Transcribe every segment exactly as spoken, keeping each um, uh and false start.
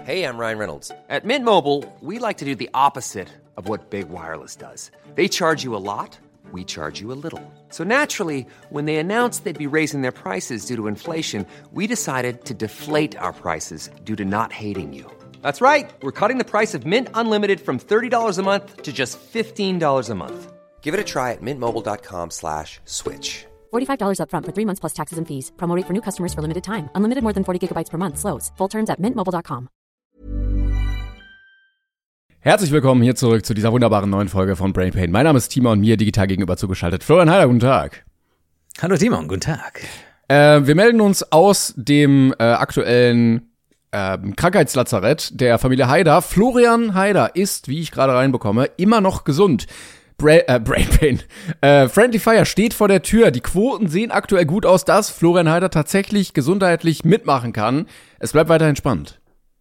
Hey, I'm Ryan Reynolds. At Mint Mobile, we like to do the opposite of what Big Wireless does. They charge you a lot, we charge you a little. So naturally, when they announced they'd be raising their prices due to inflation, we decided to deflate our prices due to not hating you. That's right. We're cutting the price of Mint Unlimited from thirty dollars a month to just fifteen dollars a month. Give it a try at mintmobile.com slash switch. forty-five dollars up front for three months plus taxes and fees. Promo rate for new customers for limited time. Unlimited more than forty gigabytes per month. Slows full terms at mint mobile dot com. Herzlich willkommen hier zurück zu dieser wunderbaren neuen Folge von Brain Pain. Mein Name ist Timon, mir digital gegenüber zugeschaltet Florian Heider, guten Tag. Hallo Timon, guten Tag. Äh, wir melden uns aus dem äh, aktuellen äh, Krankheitslazarett der Familie Heider. Florian Heider ist, wie ich gerade reinbekomme, immer noch gesund. Bra- äh, Brain Pain. Äh, Friendly Fire steht vor der Tür. Die Quoten sehen aktuell gut aus, dass Florian Heider tatsächlich gesundheitlich mitmachen kann. Es bleibt weiterhin spannend.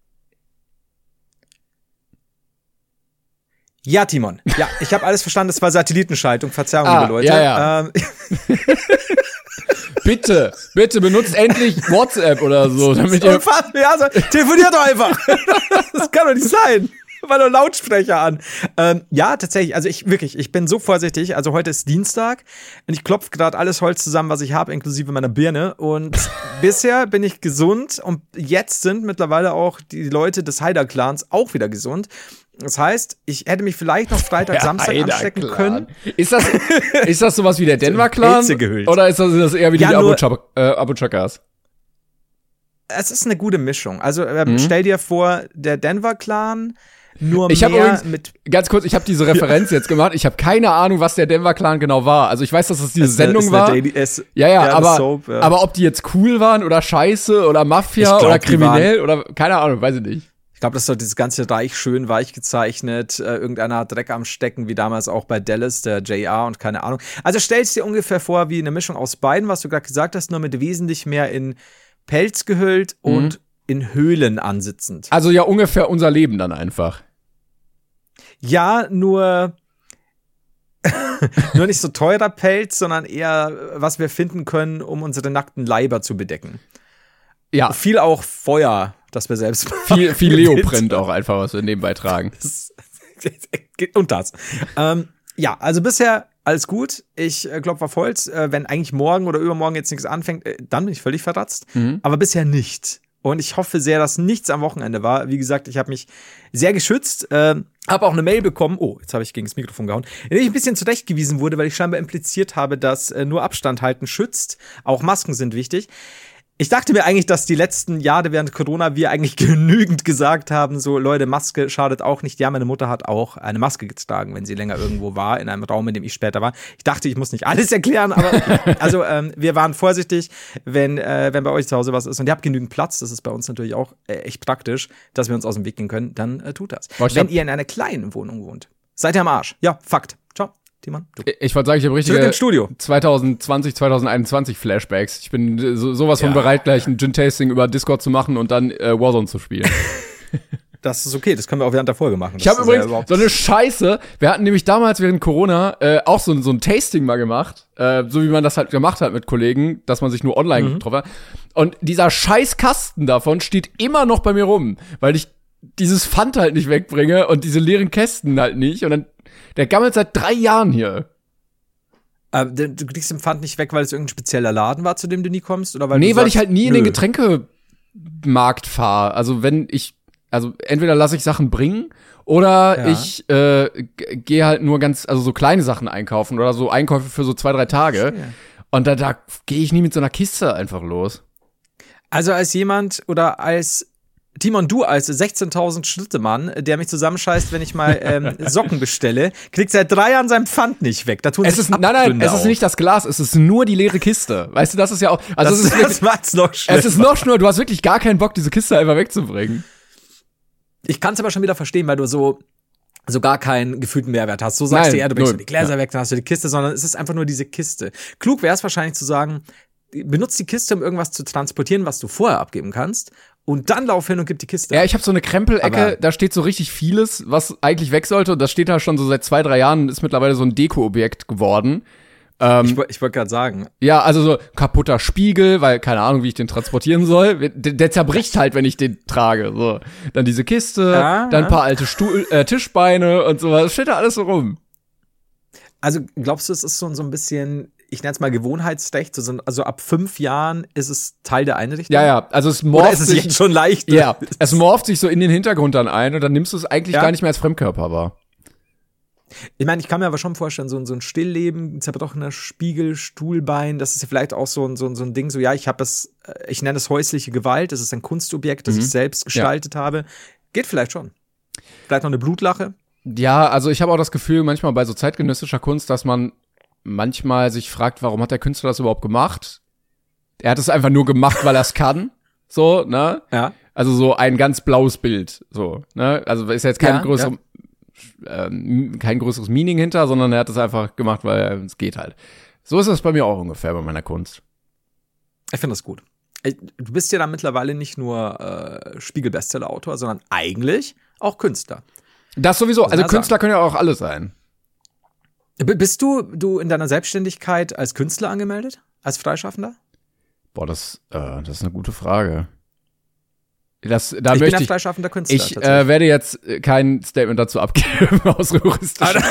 Ja, Timon. Ja, ich habe alles verstanden. Das war Satellitenschaltung. Verzeihung, ah, liebe Leute. Ja, ja. Ähm. bitte, bitte benutzt endlich WhatsApp oder so, damit ihr... Ja, also, telefoniert doch einfach. Das kann doch nicht sein. War doch Lautsprecher an. Ähm, ja, tatsächlich. Also ich wirklich, ich bin so vorsichtig. Also heute ist Dienstag und ich klopfe gerade alles Holz zusammen, was ich habe, inklusive meiner Birne. Und bisher bin ich gesund und jetzt sind mittlerweile auch die Leute des Heider-Clans auch wieder gesund. Das heißt, ich hätte mich vielleicht noch Freitag, ja, Samstag anstecken können. Ist das, ist das sowas wie der Denver-Clan? Oder ist das, ist das eher wie ja, die Abu Chakas? Es ist eine gute Mischung. Also äh, mhm. stell dir vor, der Denver-Clan nur ich mehr übrigens, mit... Ganz kurz, ich habe diese Referenz jetzt gemacht. Ich habe keine Ahnung, was der Denver-Clan genau war. Also ich weiß, dass das diese es Sendung eine, war. Daily, es, ja, ja, ja aber, Soap, ja. aber ob die jetzt cool waren oder scheiße oder Mafia glaub, oder kriminell oder keine Ahnung, weiß ich nicht. Ich glaube, das ist doch dieses ganze Reich schön weich gezeichnet. Äh, irgendeiner hat Dreck am Stecken, wie damals auch bei Dallas, der J R und keine Ahnung. Also stellst dir ungefähr vor wie eine Mischung aus beiden, was du gerade gesagt hast, nur mit wesentlich mehr in Pelz gehüllt mhm. und in Höhlen ansitzend. Also ja ungefähr unser Leben dann einfach. Ja, nur nur nicht so teurer Pelz, sondern eher, was wir finden können, um unsere nackten Leiber zu bedecken. Ja. Viel auch Feuer, das wir selbst machen. Viel, viel Leoprint auch einfach, was wir nebenbei tragen. Und das. Ähm, ja, also bisher alles gut. Ich äh, klopfe auf Holz. Äh, wenn eigentlich morgen oder übermorgen jetzt nichts anfängt, äh, dann bin ich völlig verratzt. Mhm. Aber bisher nicht. Und ich hoffe sehr, dass nichts am Wochenende war. Wie gesagt, ich habe mich sehr geschützt. Äh, habe auch eine Mail bekommen. Oh, jetzt habe ich gegen das Mikrofon gehauen. In der ich ein bisschen zurechtgewiesen wurde, weil ich scheinbar impliziert habe, dass äh, nur Abstand halten schützt. Auch Masken sind wichtig. Ich dachte mir eigentlich, dass die letzten Jahre während Corona wir eigentlich genügend gesagt haben, so Leute, Maske schadet auch nicht. Ja, meine Mutter hat auch eine Maske getragen, wenn sie länger irgendwo war, in einem Raum, in dem ich später war. Ich dachte, ich muss nicht alles erklären, aber okay. also ähm, wir waren vorsichtig, wenn äh, wenn bei euch zu Hause was ist und ihr habt genügend Platz, das ist bei uns natürlich auch äh, echt praktisch, dass wir uns aus dem Weg gehen können, dann äh, tut das. Boah, wenn ihr in einer kleinen Wohnung wohnt, seid ihr am Arsch. Ja, Fakt. Ciao. Timon, du. Ich wollte sagen, ich habe richtige Studio. zwanzig zwanzig, zwanzig einundzwanzig Flashbacks. Ich bin so, sowas von ja. bereit, gleich ein Gin-Tasting über Discord zu machen und dann äh, Warzone zu spielen. Das ist okay, das können wir auch während der Folge machen. Das ich habe übrigens ja so eine Scheiße, wir hatten nämlich damals während Corona äh, auch so, so ein Tasting mal gemacht, äh, so wie man das halt gemacht hat mit Kollegen, dass man sich nur online mhm. getroffen hat. Und dieser scheiß Kasten davon steht immer noch bei mir rum, weil ich dieses Pfand halt nicht wegbringe und diese leeren Kästen halt nicht und dann der gammelt seit drei Jahren hier. Äh, du kriegst den Pfand nicht weg, weil es irgendein spezieller Laden war, zu dem du nie kommst? Oder weil nee, du weil sagst, ich halt nie nö. in den Getränkemarkt fahre. Also wenn ich, also entweder lasse ich Sachen bringen oder ja. ich äh, g- gehe halt nur ganz, also so kleine Sachen einkaufen oder so Einkäufe für so zwei, drei Tage. Ja. Und da, da gehe ich nie mit so einer Kiste einfach los. Also als jemand oder als Timon, du als sechzehntausend Schritte-Mann, der mich zusammenscheißt, wenn ich mal ähm, Socken bestelle, kriegt seit drei Jahren sein Pfand nicht weg. Da tun es ist, nein, nein, es ist nicht das Glas, es ist nur die leere Kiste. Weißt du, das ist ja auch. Also das, es ist das wirklich, macht's noch schlimmer. Es ist noch schlimmer, du hast wirklich gar keinen Bock, diese Kiste einfach wegzubringen. Ich kann es aber schon wieder verstehen, weil du so so gar keinen gefühlten Mehrwert hast. So sagst Nein, du, ja, du bringst null. die Gläser ja. weg, dann hast du die Kiste, sondern es ist einfach nur diese Kiste. Klug wäre es wahrscheinlich zu sagen, benutzt die Kiste, um irgendwas zu transportieren, was du vorher abgeben kannst. Und dann lauf hin und gib die Kiste. Ja, ich habe so eine Krempelecke, da steht so richtig vieles, was eigentlich weg sollte. Und das steht da schon so seit zwei, drei Jahren, ist mittlerweile so ein Deko-Objekt geworden. Ähm, ich ich wollte gerade sagen. Ja, also so kaputter Spiegel, weil keine Ahnung, wie ich den transportieren soll. Der, der zerbricht halt, wenn ich den trage. So, dann diese Kiste, ja, dann ein ja. paar alte Stuhl, äh, Tischbeine und sowas. Das steht da alles so rum. Also glaubst du, es ist so, so ein bisschen, ich nenne es mal Gewohnheitsrecht, so, also ab fünf Jahren ist es Teil der Einrichtung? Ja, ja, also es morpht Oder ist es sich jetzt schon leicht? Ja, es morpht sich so in den Hintergrund dann ein und dann nimmst du es eigentlich Ja. gar nicht mehr als Fremdkörper wahr. Ich meine, ich kann mir aber schon vorstellen, so, ein- so ein Stillleben, zerbrochener Spiegel, Stuhlbein, das ist ja vielleicht auch so ein, so ein, so ein Ding, so ja, ich habe es, äh, ich nenne es häusliche Gewalt, das ist ein Kunstobjekt, das Mhm. ich selbst gestaltet habe. Geht vielleicht schon. Vielleicht noch eine Blutlache. Ja, also ich habe auch das Gefühl, manchmal bei so zeitgenössischer Kunst, dass man manchmal sich fragt, warum hat der Künstler das überhaupt gemacht? Er hat es einfach nur gemacht, weil er es kann. So, ne? Ja. Also so ein ganz blaues Bild. So, ne? Also ist jetzt kein Ja, größeres, ähm, kein größeres Meaning hinter, sondern er hat es einfach gemacht, weil es geht halt. So ist es bei mir auch ungefähr bei meiner Kunst. Ich finde das gut. Ey, Du bist ja dann mittlerweile nicht nur äh, Spiegel-Bestseller-Autor, sondern eigentlich auch Künstler. Das sowieso. Muss Also man Künstler können ja auch alle sein. B- Bist du, du in deiner Selbstständigkeit als Künstler angemeldet? Als Freischaffender? Boah, das, äh, das ist eine gute Frage. Das, da ich bin möchte ein ich, freischaffender Künstler. ich äh, tatsächlich. werde jetzt kein Statement dazu abgeben aus juristischen.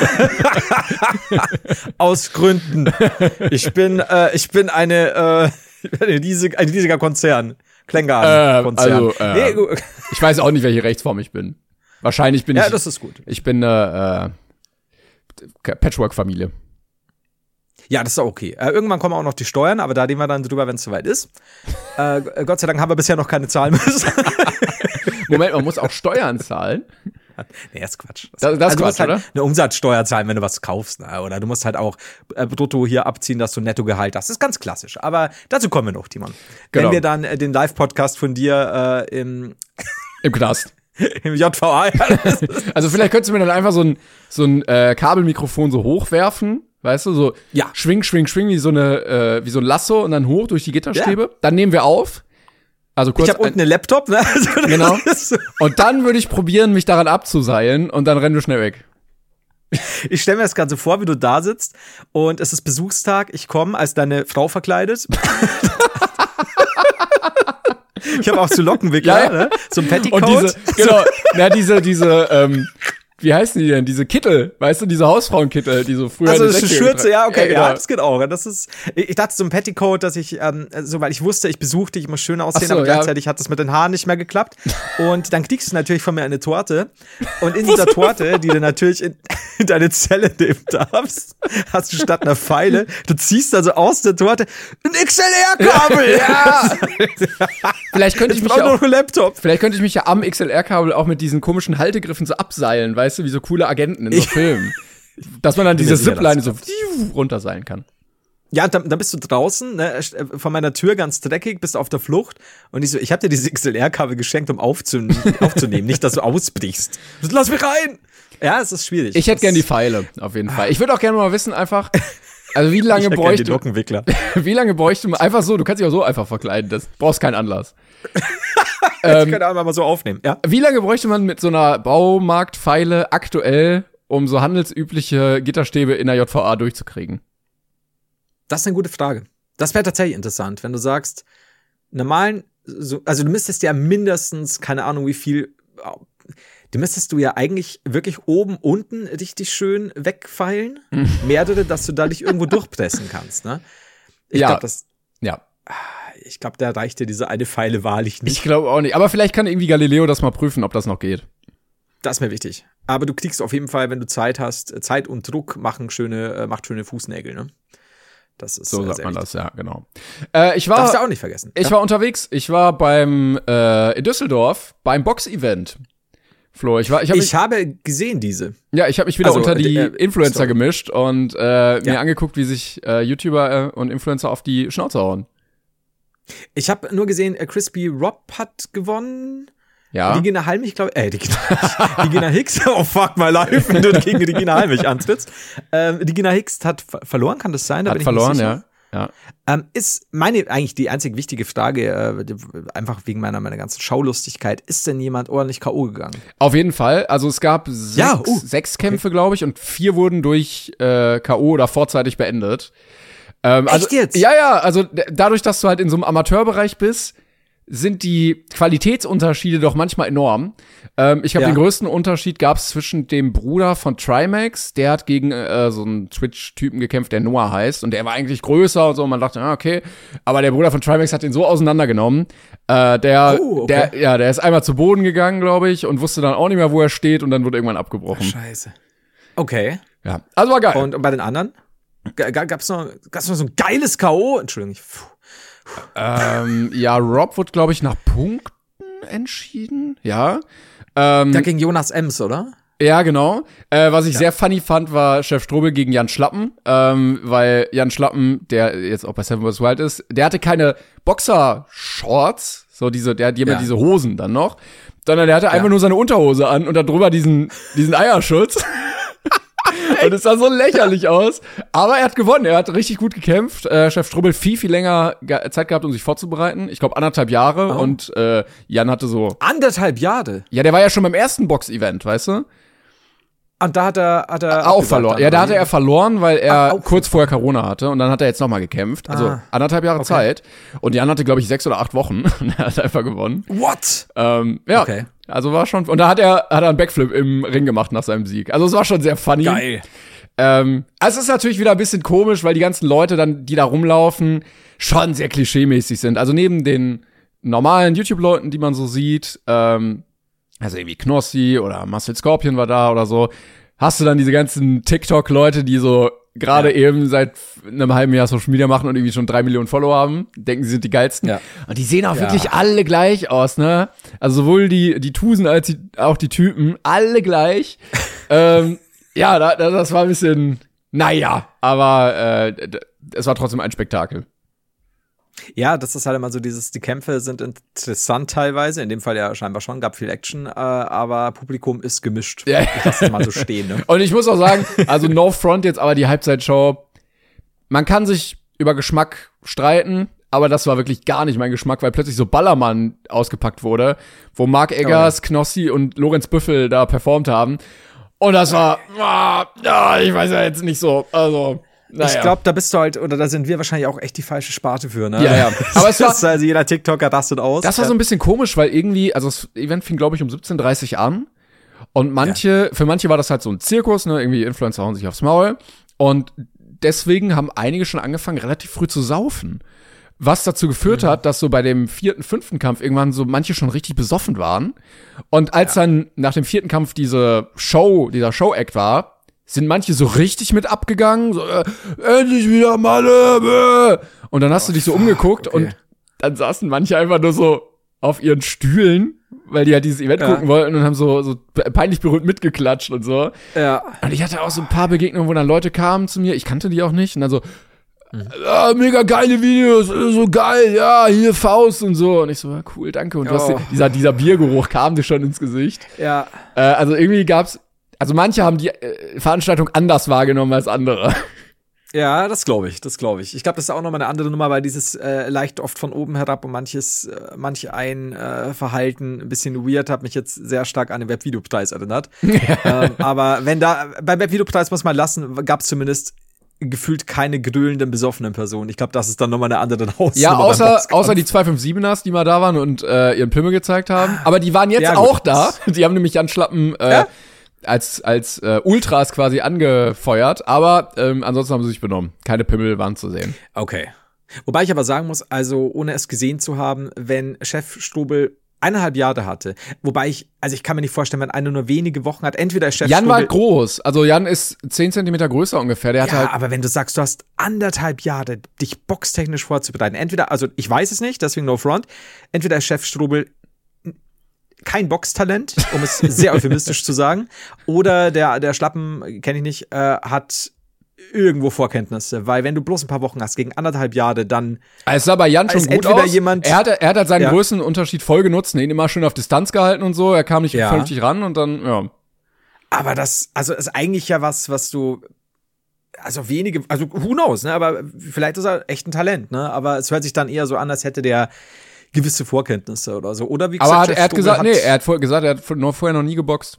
Aus Gründen. Ich bin, äh, ich bin eine, äh, eine riesig, ein riesiger Konzern. Klengarden-Konzern. Äh, also, äh, nee, gut. Ich weiß auch nicht, welche Rechtsform ich bin. Wahrscheinlich bin Ja, ich. das ist gut. Ich bin eine äh, Patchwork-Familie. Ja, das ist auch okay. Äh, irgendwann kommen auch noch die Steuern, aber da reden wir dann drüber, wenn es soweit ist. Äh, Gott sei Dank haben wir bisher noch keine zahlen müssen. Moment, man muss auch Steuern zahlen. Nee, das ist Quatsch. Das- das ist du musst Quatsch, halt oder? eine Umsatzsteuer zahlen, wenn du was kaufst. Ne? Oder du musst halt auch äh, brutto hier abziehen, dass du Nettogehalt hast. Das ist ganz klassisch. Aber dazu kommen wir noch, Timon. Genau. Wenn wir dann äh, den Live-Podcast von dir äh, im, Im Knast. im J V A Also vielleicht könntest du mir dann einfach so ein, so ein äh, Kabelmikrofon so hochwerfen. Weißt du, so Ja. schwing, schwing, schwing, wie so eine, äh, wie so ein Lasso und dann hoch durch die Gitterstäbe. Dann nehmen wir auf. Also kurz. Ich habe unten einen Laptop, ne? Also das Genau. ist- Und dann würde ich probieren, mich daran abzuseilen und dann rennen wir schnell weg. Ich stelle mir das gerade so vor, wie du da sitzt und es ist Besuchstag. Ich komme als deine Frau verkleidet. Ich habe auch so Lockenwickler, Ja, ja. ne? So ein Petticoat. Und diese, genau, na, diese, diese, ähm, wie heißen die denn? Diese Kittel, weißt du, diese Hausfrauenkittel, die so früher Also in das den ist eine sechzigern Schürze, ja, okay, genau. ja, das geht auch. Das ist, ich ich dachte so ein Petticoat, dass ich, ähm, so weil ich wusste, ich besuchte, ich muss schön aussehen, Ach so, aber ja. gleichzeitig hat das mit den Haaren nicht mehr geklappt. Und dann kriegst du natürlich von mir eine Torte. Und in dieser Torte, die du natürlich in, in deine Zelle nehmen darfst, hast du statt einer Pfeile, du ziehst also aus der Torte ein X L R-Kabel. Ja. Vielleicht könnte ich Ich mich brauche ja noch auch, einen Laptop. vielleicht könnte ich mich ja am X L R-Kabel auch mit diesen komischen Haltegriffen so abseilen, weißt du, wie so coole Agenten in so Filmen. Dass man dann Bin diese mir sicher, Zipline dass so runterseilen kann. Ja, dann, dann bist du draußen, ne, von meiner Tür ganz dreckig, bist auf der Flucht und ich so, ich hab dir dieses X L R-Kabel geschenkt, um aufzunehmen, aufzunehmen, nicht, dass du ausbrichst. Lass mich rein! Ja, es ist schwierig. Ich hätte Das- gern die Pfeile, auf jeden Fall. Ich würde auch gerne mal wissen, einfach, also wie lange Ich hätte gern bräuchte, den Lockenwickler. wie lange bräuchte man, einfach so, du kannst dich auch so einfach verkleiden, das brauchst keinen Anlass. Ich könnte einfach mal so aufnehmen, ja. Wie lange bräuchte man mit so einer Baumarktpfeile aktuell, um so handelsübliche Gitterstäbe in der J V A durchzukriegen? Das ist eine gute Frage. Das wäre tatsächlich interessant, wenn du sagst, normalen, so, also du müsstest ja mindestens, keine Ahnung wie viel, du müsstest du ja eigentlich wirklich oben, unten richtig schön wegfeilen. Mehrere, dass du da dich irgendwo durchpressen kannst, ne? Ich Ja. glaube, das, Ja. ich glaube, da reicht dir diese eine Pfeile wahrlich nicht. Ich glaube auch nicht. Aber vielleicht kann irgendwie Galileo das mal prüfen, ob das noch geht. Das ist mir wichtig. Aber du kriegst auf jeden Fall, wenn du Zeit hast, Zeit und Druck machen schöne, äh, macht schöne Fußnägel, ne? Das ist So äh, sagt sehr man wichtig. das, ja, genau. Äh, ich Darfst du war, auch nicht vergessen. ich ja? war unterwegs. Ich war beim, äh, in Düsseldorf, beim Box-Event. Flo, ich war, ich habe mich, Ich habe gesehen diese. ja, ich habe mich wieder Also, unter die äh, Influencer sorry. gemischt und äh, mir Ja. angeguckt, wie sich äh, YouTuber äh, und Influencer auf die Schnauze hauen. Ich habe nur gesehen, äh, Crispy Rob hat gewonnen. Ja. Regina Halmich, glaube ich. Äh, Regina, Regina Hicks. Oh fuck my life, wenn du gegen Regina Halmich antrittst. Ähm, Regina Hicks hat ver verloren, kann das sein? Da Hat bin ich verloren, nicht ja. sicher. Ja. Ähm, ist meine eigentlich die einzig wichtige Frage, äh, die, einfach wegen meiner, meiner ganzen Schaulustigkeit, ist denn jemand ordentlich K O gegangen? Auf jeden Fall. Also es gab sechs, Ja, uh, sechs Kämpfe, okay. glaube ich, und vier wurden durch äh, K O oder vorzeitig beendet. Ähm, Echt also, jetzt? Ja, ja, also d- dadurch, dass du halt in so einem Amateurbereich bist, sind die Qualitätsunterschiede doch manchmal enorm. Ähm, ich glaube, Ja. den größten Unterschied gab es zwischen dem Bruder von Trimax, der hat gegen äh, so einen Twitch-Typen gekämpft, der Noah heißt, und der war eigentlich größer und so, und man dachte, ah, okay, aber der Bruder von Trimax hat den so auseinandergenommen, äh, der, Oh, okay. der, ja, der ist einmal zu Boden gegangen, glaube ich, und wusste dann auch nicht mehr, wo er steht, und dann wurde irgendwann abgebrochen. Scheiße. Okay. Ja, also war geil. Und, und bei den anderen? G- g- gab's noch, gab's noch so ein geiles K O? Entschuldigung, ich, puh. ähm, ja, Rob wurde, glaube ich, nach Punkten entschieden, ja. Ähm, Da gegen Jonas Ems, oder? Ja, genau. Äh, was ich sehr funny fand, war Chef Strobel gegen Jan Schlappen, ähm, weil Jan Schlappen, der jetzt auch bei Seven versus. Wild ist, der hatte keine Boxer-Shorts, so diese, der hat immer Ja. diese Hosen dann noch, sondern der hatte einfach nur seine Unterhose an und darüber diesen, diesen Eierschutz. Und es sah so lächerlich aus. Aber er hat gewonnen. Er hat richtig gut gekämpft. Äh, Chef Strubbel viel, viel länger ge- Zeit gehabt, um sich vorzubereiten. Ich glaube, anderthalb Jahre. Oh. Und äh, Jan hatte so. Anderthalb Jahre. Ja, der war ja schon beim ersten Box-Event, weißt du? Und da hat er, hat er Auch abgesagt verloren. dann, Ja, da oder hatte wie? er verloren, weil er Ah, auch kurz vorher Corona hatte. Und dann hat er jetzt nochmal gekämpft. Also Ah. anderthalb Jahre Okay. Zeit. Und Jan hatte, glaube ich, sechs oder acht Wochen. Und er hat einfach gewonnen. What? Ähm, ja. Okay. Also war schon. Und da hat er, hat er einen Backflip im Ring gemacht nach seinem Sieg. Also es war schon sehr funny. Geil. Ähm, also es ist natürlich wieder ein bisschen komisch, weil die ganzen Leute dann, die da rumlaufen, schon sehr klischeemäßig sind. Also neben den normalen YouTube-Leuten, die man so sieht, ähm, also irgendwie Knossi oder Muscle Scorpion war da oder so, hast du dann diese ganzen TikTok-Leute, die so gerade Ja. eben seit einem halben Jahr Social Media machen und irgendwie schon drei Millionen Follower haben, denken, sie sind die geilsten. Ja. Und die sehen auch Ja. wirklich alle gleich aus, ne? Also sowohl die, die Tusen als die, auch die Typen, alle gleich. ähm, Ja, da, da, das war ein bisschen, naja, aber äh, d- es war trotzdem ein Spektakel. Ja, das ist halt immer so dieses, die Kämpfe sind interessant teilweise, in dem Fall ja scheinbar schon, gab viel Action, äh, aber Publikum ist gemischt. Ja. Ich lasse das mal so stehen, ne? Und ich muss auch sagen, also no front jetzt, aber die Halbzeitshow, man kann sich über Geschmack streiten, aber das war wirklich gar nicht mein Geschmack, weil plötzlich so Ballermann ausgepackt wurde, wo Mark Eggers, Oh, ja. Knossi und Lorenz Büffel da performt haben. Und das war, ah, ja, ich weiß ja jetzt nicht so, also, naja. Ich glaube, da bist du halt, oder da sind wir wahrscheinlich auch echt die falsche Sparte für, ne? Ja, ja. Aber es war- Das ist also jeder TikToker rastet aus. Das war so ein bisschen komisch, weil irgendwie, also das Event fing, glaube ich, um siebzehn Uhr dreißig an. Und manche, für manche war das halt so ein Zirkus, ne? Irgendwie Influencer hauen sich aufs Maul. Und deswegen haben einige schon angefangen, relativ früh zu saufen. Was dazu geführt hat, dass so bei dem vierten, fünften Kampf irgendwann so manche schon richtig besoffen waren. Und als dann nach dem vierten Kampf diese Show, dieser Show-Act war, sind manche so richtig mit abgegangen, so, äh, endlich wieder Malle, äh. Und dann hast du dich so umgeguckt okay. und dann saßen manche einfach nur so auf ihren Stühlen, weil die halt dieses Event Ja. gucken wollten und haben so, so peinlich berührt mitgeklatscht und so. Ja. Und ich hatte auch so ein paar Begegnungen, wo dann Leute kamen zu mir, ich kannte die auch nicht, und dann so, ah, mega geile Videos, so geil, ja, hier Faust und so. Und ich so, ja, cool, danke. Und du hast Oh. die, dieser, dieser Biergeruch kam dir schon ins Gesicht. Ja. Äh, also irgendwie gab's, also manche haben die äh, Veranstaltung anders wahrgenommen als andere. Ja, das glaube ich, das glaube ich. Ich glaube, das ist auch nochmal eine andere Nummer, weil dieses äh, leicht oft von oben herab und manches, äh, manch ein äh, Verhalten ein bisschen weird hat mich jetzt sehr stark an den Webvideopreis erinnert. ähm, aber wenn da, beim Webvideopreis muss man lassen, gab es zumindest gefühlt keine grölenden, besoffenen Personen. Ich glaube, das ist dann nochmal eine andere Hausnummer. Ja, beim außer, Boxkampf. außer die zwei fünf siebeners, die mal da waren und äh, ihren Pimmel gezeigt haben. Aber die waren jetzt Ja, gut. auch da. Die haben nämlich Jan Schlappen äh, Ja? als, als äh, Ultras quasi angefeuert. Aber ähm, ansonsten haben sie sich benommen. Keine Pimmel waren zu sehen. Okay. Wobei ich aber sagen muss, also ohne es gesehen zu haben, wenn Chef Strobel eineinhalb Jahre hatte, wobei ich, also ich kann mir nicht vorstellen, wenn einer nur wenige Wochen hat, entweder ist Chef Jan war Strobel, halt groß. Also Jan ist zehn Zentimeter größer ungefähr. Der hatte ja, halt aber wenn du sagst, du hast anderthalb Jahre, dich boxtechnisch vorzubereiten, entweder, also ich weiß es nicht, deswegen no front, entweder ist Chef Strobel kein Boxtalent, um es sehr euphemistisch zu sagen, oder der, der Schlappen, kenne ich nicht, äh, hat irgendwo Vorkenntnisse, weil wenn du bloß ein paar Wochen hast, gegen anderthalb Jahre, dann es sah bei Jan schon ist gut entweder aus. jemand- er, hat, er hat halt seinen Ja. Größenunterschied voll genutzt, ihn immer schön auf Distanz gehalten und so. Er kam nicht Ja. vernünftig ran und dann, ja. aber das, also ist eigentlich ja was, was du also wenige, also who knows, ne? Aber vielleicht ist er echt ein Talent, ne? Aber es hört sich dann eher so an, als hätte der gewisse Vorkenntnisse oder so. Oder wie gesagt, aber hat, Jeff er hat Strobel gesagt, hat, nee, er hat vorher gesagt, er hat noch vorher noch nie geboxt.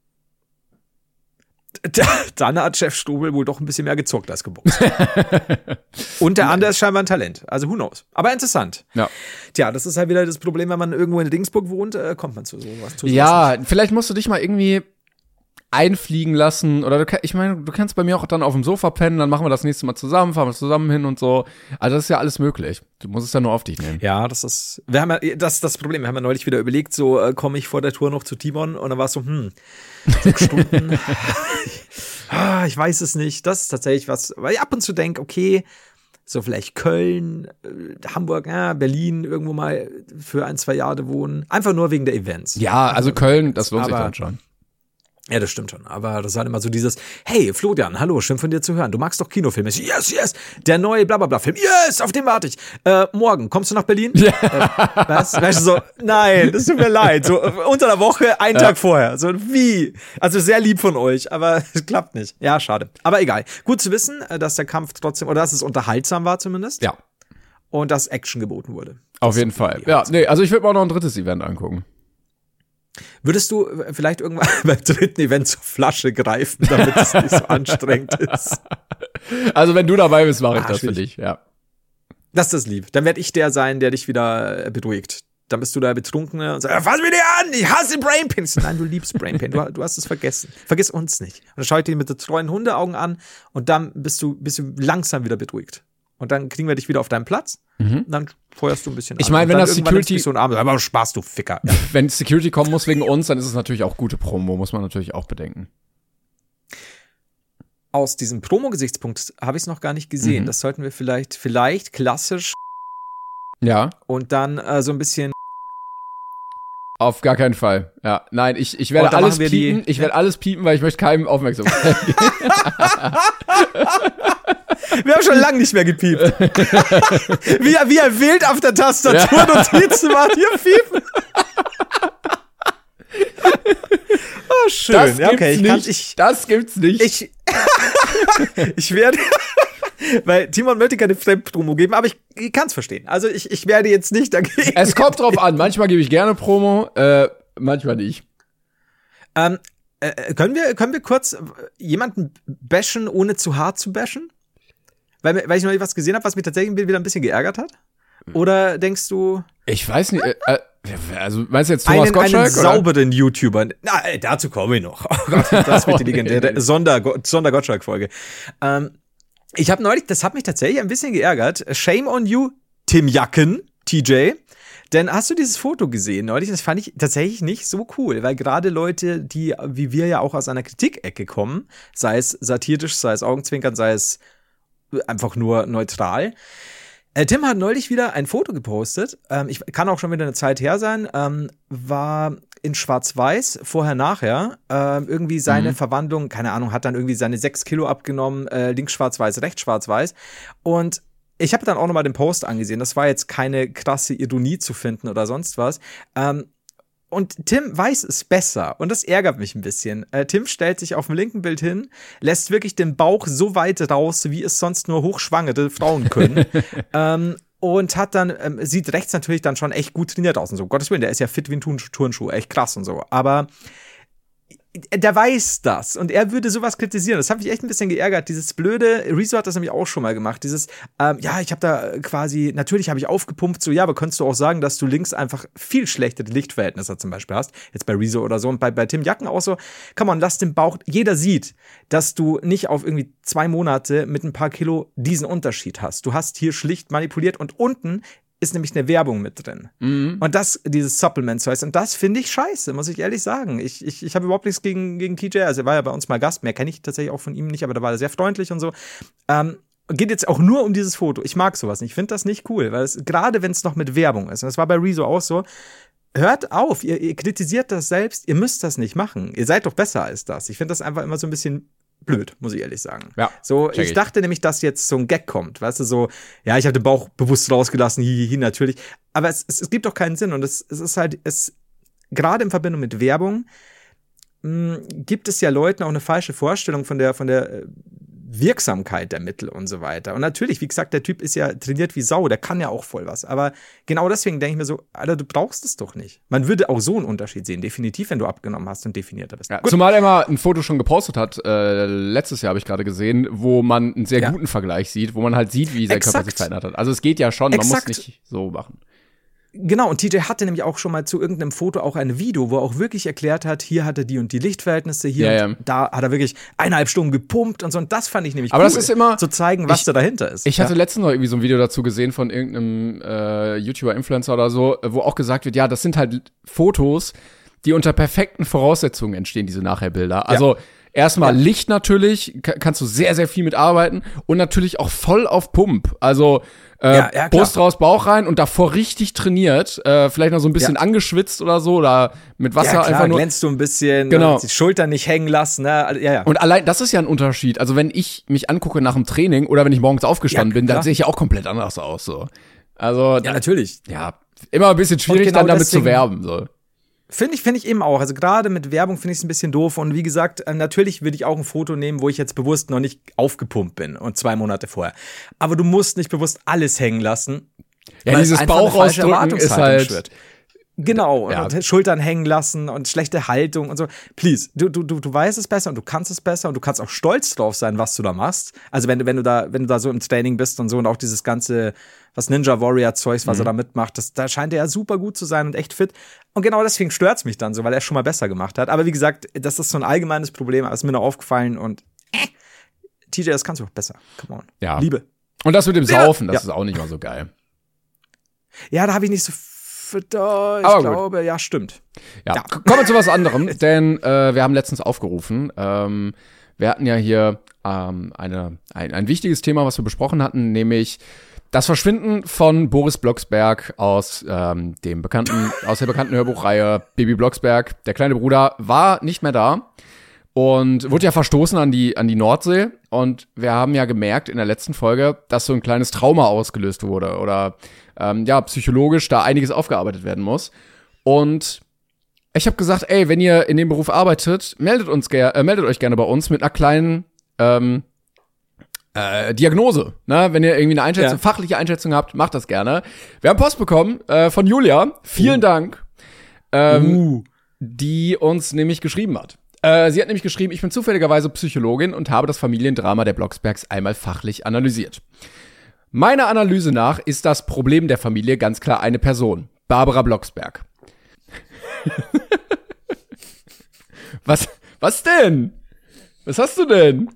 Dann hat Jeff Strobel wohl doch ein bisschen mehr gezockt als geboxt. Und der andere ist scheinbar ein Talent. Also who knows. Aber interessant. Ja. Tja, das ist halt wieder das Problem, wenn man irgendwo in Dingsburg wohnt, äh, kommt man zu sowas. Zu Ja, sowas vielleicht musst du dich mal irgendwie einfliegen lassen oder du, ich meine, du kannst bei mir auch dann auf dem Sofa pennen, dann machen wir das nächste Mal zusammen, fahren wir zusammen hin und so. Also das ist ja alles möglich. Du musst es ja nur auf dich nehmen. Ja, das ist, wir haben ja, das ist das Problem. Wir haben ja neulich wieder überlegt, so äh, komme ich vor der Tour noch zu Timon und dann war es so, hm, sechs Stunden. ah, ich weiß es nicht. Das ist tatsächlich was, weil ich ab und zu denke, okay, so vielleicht Köln, äh, Hamburg, ja, Berlin irgendwo mal für ein, zwei Jahre wohnen. Einfach nur wegen der Events. Ja, also Köln, das lohnt sich Aber- dann schon. Ja, das stimmt schon. Aber das ist halt immer so dieses, hey, Florian, hallo, schön von dir zu hören. Du magst doch Kinofilme. Yes, yes. Der neue Blablabla-Film. Yes, auf den warte ich. Äh, morgen, kommst du nach Berlin? Ja. Äh, was? Weißt du, so, nein, das tut mir leid. So, äh, unter der Woche, einen ja. Tag vorher. So, wie? Also sehr lieb von euch, aber es klappt nicht. Ja, schade. Aber egal. Gut zu wissen, dass der Kampf trotzdem, oder dass es unterhaltsam war zumindest. Ja. Und dass Action geboten wurde. Auf jeden Fall. Ja, nee, also ich würde mir auch noch ein drittes Event angucken. Würdest du vielleicht irgendwann beim dritten Event zur Flasche greifen, damit es nicht so anstrengend ist? Also wenn du dabei bist, mache ich ah, das schwierig. für dich, ja. Das ist das lieb. Dann werde ich der sein, der dich wieder beruhigt. Dann bist du da betrunken und sagst, fass mich nicht an, ich hasse Brainpain. Nein, du liebst Brainpain, du, du hast es vergessen. Vergiss uns nicht. Und dann schaue ich dir mit den treuen Hundeaugen an und dann bist du, bist du langsam wieder beruhigt. Und dann kriegen wir dich wieder auf deinen Platz. Mhm. Und dann feuerst du ein bisschen an. Ich meine, wenn das Security so Abend, aber Spaß, du Ficker. Ja. Wenn Security kommen muss wegen uns, dann ist es natürlich auch gute Promo, muss man natürlich auch bedenken. Aus diesem Promo-Gesichtspunkt habe ich es noch gar nicht gesehen. Mhm. Das sollten wir vielleicht, vielleicht klassisch. Ja. Und dann äh, so ein bisschen. Auf gar keinen Fall. Ja, nein, ich, ich werde alles piepen. Die, ich werde alles piepen, weil ich möchte keinem Aufmerksamkeit geben. Wir haben schon lange nicht mehr gepiept. wie, er, wie er wild auf der Tastatur ja. Notizen macht. Hier piepen. Oh, schön. Das ja, okay, gibt's ich kann, nicht. Ich, das gibt's nicht. Ich, ich werde, weil Timon möchte keine Fremdpromo geben, aber ich, ich kann es verstehen. Also ich, ich werde jetzt nicht dagegen. Es kommt drauf an. Manchmal gebe ich gerne Promo, äh, manchmal nicht. Ähm, äh, können wir, können wir kurz jemanden bashen, ohne zu hart zu bashen? Weil, weil ich noch nicht was gesehen habe, was mich tatsächlich wieder ein bisschen geärgert hat? Oder denkst du? Ich weiß nicht, äh, also meinst du jetzt Thomas einen, Gottschalk? Einen sauberen YouTuber. Na, dazu komme ich noch. Oh Gott, das wird die legendäre Sonder, Sonder-Gottschalk-Folge. Ähm, ich habe neulich, das hat mich tatsächlich ein bisschen geärgert. Shame on you, Tim Jacken, T J. Denn hast du dieses Foto gesehen neulich? Das fand ich tatsächlich nicht so cool, weil gerade Leute, die wie wir ja auch aus einer Kritikecke kommen, sei es satirisch, sei es Augenzwinkern, sei es einfach nur neutral. Äh, Tim hat neulich wieder ein Foto gepostet, ähm, ich kann auch schon wieder eine Zeit her sein, ähm, war in Schwarz-Weiß, vorher, nachher, ähm, irgendwie seine mhm. Verwandlung, keine Ahnung, hat dann irgendwie seine sechs Kilo abgenommen, äh, links Schwarz-Weiß, rechts Schwarz-Weiß. Und ich habe dann auch nochmal den Post angesehen, das war jetzt keine krasse Ironie zu finden oder sonst was. Ähm, Und Tim weiß es besser. Und das ärgert mich ein bisschen. Äh, Tim stellt sich auf dem linken Bild hin, lässt wirklich den Bauch so weit raus, wie es sonst nur hochschwangere Frauen können. ähm, und hat dann, ähm, sieht rechts natürlich dann schon echt gut trainiert aus und so. Um Gottes Willen, der ist ja fit wie ein Turn- Turnschuh. Echt krass und so. Aber der weiß das und er würde sowas kritisieren. Das hat mich echt ein bisschen geärgert. Dieses blöde, Rezo hat das nämlich auch schon mal gemacht. Dieses, ähm, ja, ich habe da quasi, natürlich habe ich aufgepumpt, so, ja, aber könntest du auch sagen, dass du links einfach viel schlechtere Lichtverhältnisse zum Beispiel hast. Jetzt bei Rezo oder so und bei, bei Tim Jacken auch so. Come on, lass den Bauch, jeder sieht, dass du nicht auf irgendwie zwei Monate mit ein paar Kilo diesen Unterschied hast. Du hast hier schlicht manipuliert und unten ist nämlich eine Werbung mit drin. Mhm. Und das, dieses Supplement heißt, und das finde ich scheiße, muss ich ehrlich sagen. Ich, ich, ich habe überhaupt nichts gegen, gegen T J, also er war ja bei uns mal Gast, mehr kenne ich tatsächlich auch von ihm nicht, aber da war er sehr freundlich und so. Ähm, geht jetzt auch nur um dieses Foto. Ich mag sowas nicht, ich finde das nicht cool, weil es, gerade wenn es noch mit Werbung ist, und das war bei Rezo auch so, hört auf, ihr, ihr kritisiert das selbst, ihr müsst das nicht machen. Ihr seid doch besser als das. Ich finde das einfach immer so ein bisschen blöd, muss ich ehrlich sagen. Ja, so, ich, ich dachte nämlich, dass jetzt so ein Gag kommt, weißt du, so, ja, ich habe den Bauch bewusst rausgelassen, hihihi, natürlich, aber es, es, es gibt doch keinen Sinn und es, es ist halt, es, gerade in Verbindung mit Werbung, mh, gibt es ja Leuten auch eine falsche Vorstellung von der, von der Wirksamkeit der Mittel und so weiter. Und natürlich, wie gesagt, der Typ ist ja trainiert wie Sau, der kann ja auch voll was. Aber genau deswegen denke ich mir so, Alter, du brauchst es doch nicht. Man würde auch so einen Unterschied sehen, definitiv, wenn du abgenommen hast und definierter bist. Ja, zumal er mal ein Foto schon gepostet hat, äh, letztes Jahr habe ich gerade gesehen, wo man einen sehr ja. guten Vergleich sieht, wo man halt sieht, wie sein Exakt. Körper sich verändert hat. Also es geht ja schon, Exakt. man muss nicht so machen. Genau, und T J hatte nämlich auch schon mal zu irgendeinem Foto auch ein Video, wo er auch wirklich erklärt hat, hier hat er die und die Lichtverhältnisse, hier Ja, und ja. da hat er wirklich eineinhalb Stunden gepumpt und so. Und das fand ich nämlich Aber cool, das ist immer- zu zeigen, was ich- da dahinter ist. Ich hatte ja. letztens noch irgendwie so ein Video dazu gesehen von irgendeinem äh, YouTuber, Influencer oder so, wo auch gesagt wird, ja, das sind halt Fotos, die unter perfekten Voraussetzungen entstehen, diese Nachherbilder. Also erstmal Ja. Licht natürlich, ka- kannst du sehr, sehr viel mitarbeiten und natürlich auch voll auf Pump. Also äh, Ja, ja, klar. Brust raus, Bauch rein und davor richtig trainiert, äh, vielleicht noch so ein bisschen Ja. angeschwitzt oder so oder mit Wasser ja, klar, einfach nur. glänzt du ein bisschen, Genau. die Schultern nicht hängen lassen, ne? Also, ja, ja. Und allein, das ist ja ein Unterschied. Also wenn ich mich angucke nach dem Training oder wenn ich morgens aufgestanden Ja, bin, dann klar. sehe ich ja auch komplett anders aus, so. Also, ja, natürlich. ja, immer ein bisschen schwierig, genau dann damit deswegen- zu werben, so. Finde ich, finde ich eben auch. Also gerade mit Werbung finde ich es ein bisschen doof. Und wie gesagt, äh, natürlich würde ich auch ein Foto nehmen, wo ich jetzt bewusst noch nicht aufgepumpt bin und zwei Monate vorher. Aber du musst nicht bewusst alles hängen lassen. Ja, weil es dieses einfach eine falsche Bauch rausdrücken ist Erwartungshaltung halt, schürt. Genau, und, Ja. und Schultern hängen lassen und schlechte Haltung und so. Please, du, du, du, du weißt es besser und du kannst es besser und du kannst auch stolz drauf sein, was du da machst. Also wenn du, wenn du da, wenn du da so im Training bist und so und auch dieses ganze, was Ninja Warrior Zeugs, was Mhm. er da mitmacht, das, da scheint er ja super gut zu sein und echt fit. Und genau deswegen stört's mich dann so, weil er es schon mal besser gemacht hat. Aber wie gesagt, das ist so ein allgemeines Problem, aber ist mir noch aufgefallen und äh, T J, das kannst du auch besser. Come on. Ja. Liebe. Und das mit dem Ja. Saufen, das Ja. ist auch nicht mal so geil. Ja, da habe ich nicht so f- da, ich Aber gut. glaube, ja, stimmt. Ja, Ja. K- kommen wir zu was anderem, denn äh, wir haben letztens aufgerufen, ähm, wir hatten ja hier ähm, eine, ein, ein wichtiges Thema, was wir besprochen hatten, nämlich das Verschwinden von Boris Blocksberg aus ähm, dem bekannten, aus der bekannten Hörbuchreihe Baby Blocksberg. Der kleine Bruder war nicht mehr da und wurde ja verstoßen an die, an die Nordsee. Und wir haben ja gemerkt in der letzten Folge, dass so ein kleines Trauma ausgelöst wurde oder ähm, ja, psychologisch da einiges aufgearbeitet werden muss. Und ich habe gesagt, ey, wenn ihr in dem Beruf arbeitet, meldet uns ger äh, meldet euch gerne bei uns mit einer kleinen ähm, äh, Diagnose. Ne? Wenn ihr irgendwie eine Einschätzung, Ja. fachliche Einschätzung habt, macht das gerne. Wir haben Post bekommen äh, von Julia. Vielen Uh. Dank. Ähm, Uh. die uns nämlich geschrieben hat. Äh, sie hat nämlich geschrieben, ich bin zufälligerweise Psychologin und habe das Familiendrama der Blocksbergs einmal fachlich analysiert. Meiner Analyse nach ist das Problem der Familie ganz klar eine Person, Barbara Blocksberg. was, was denn? Was hast du denn?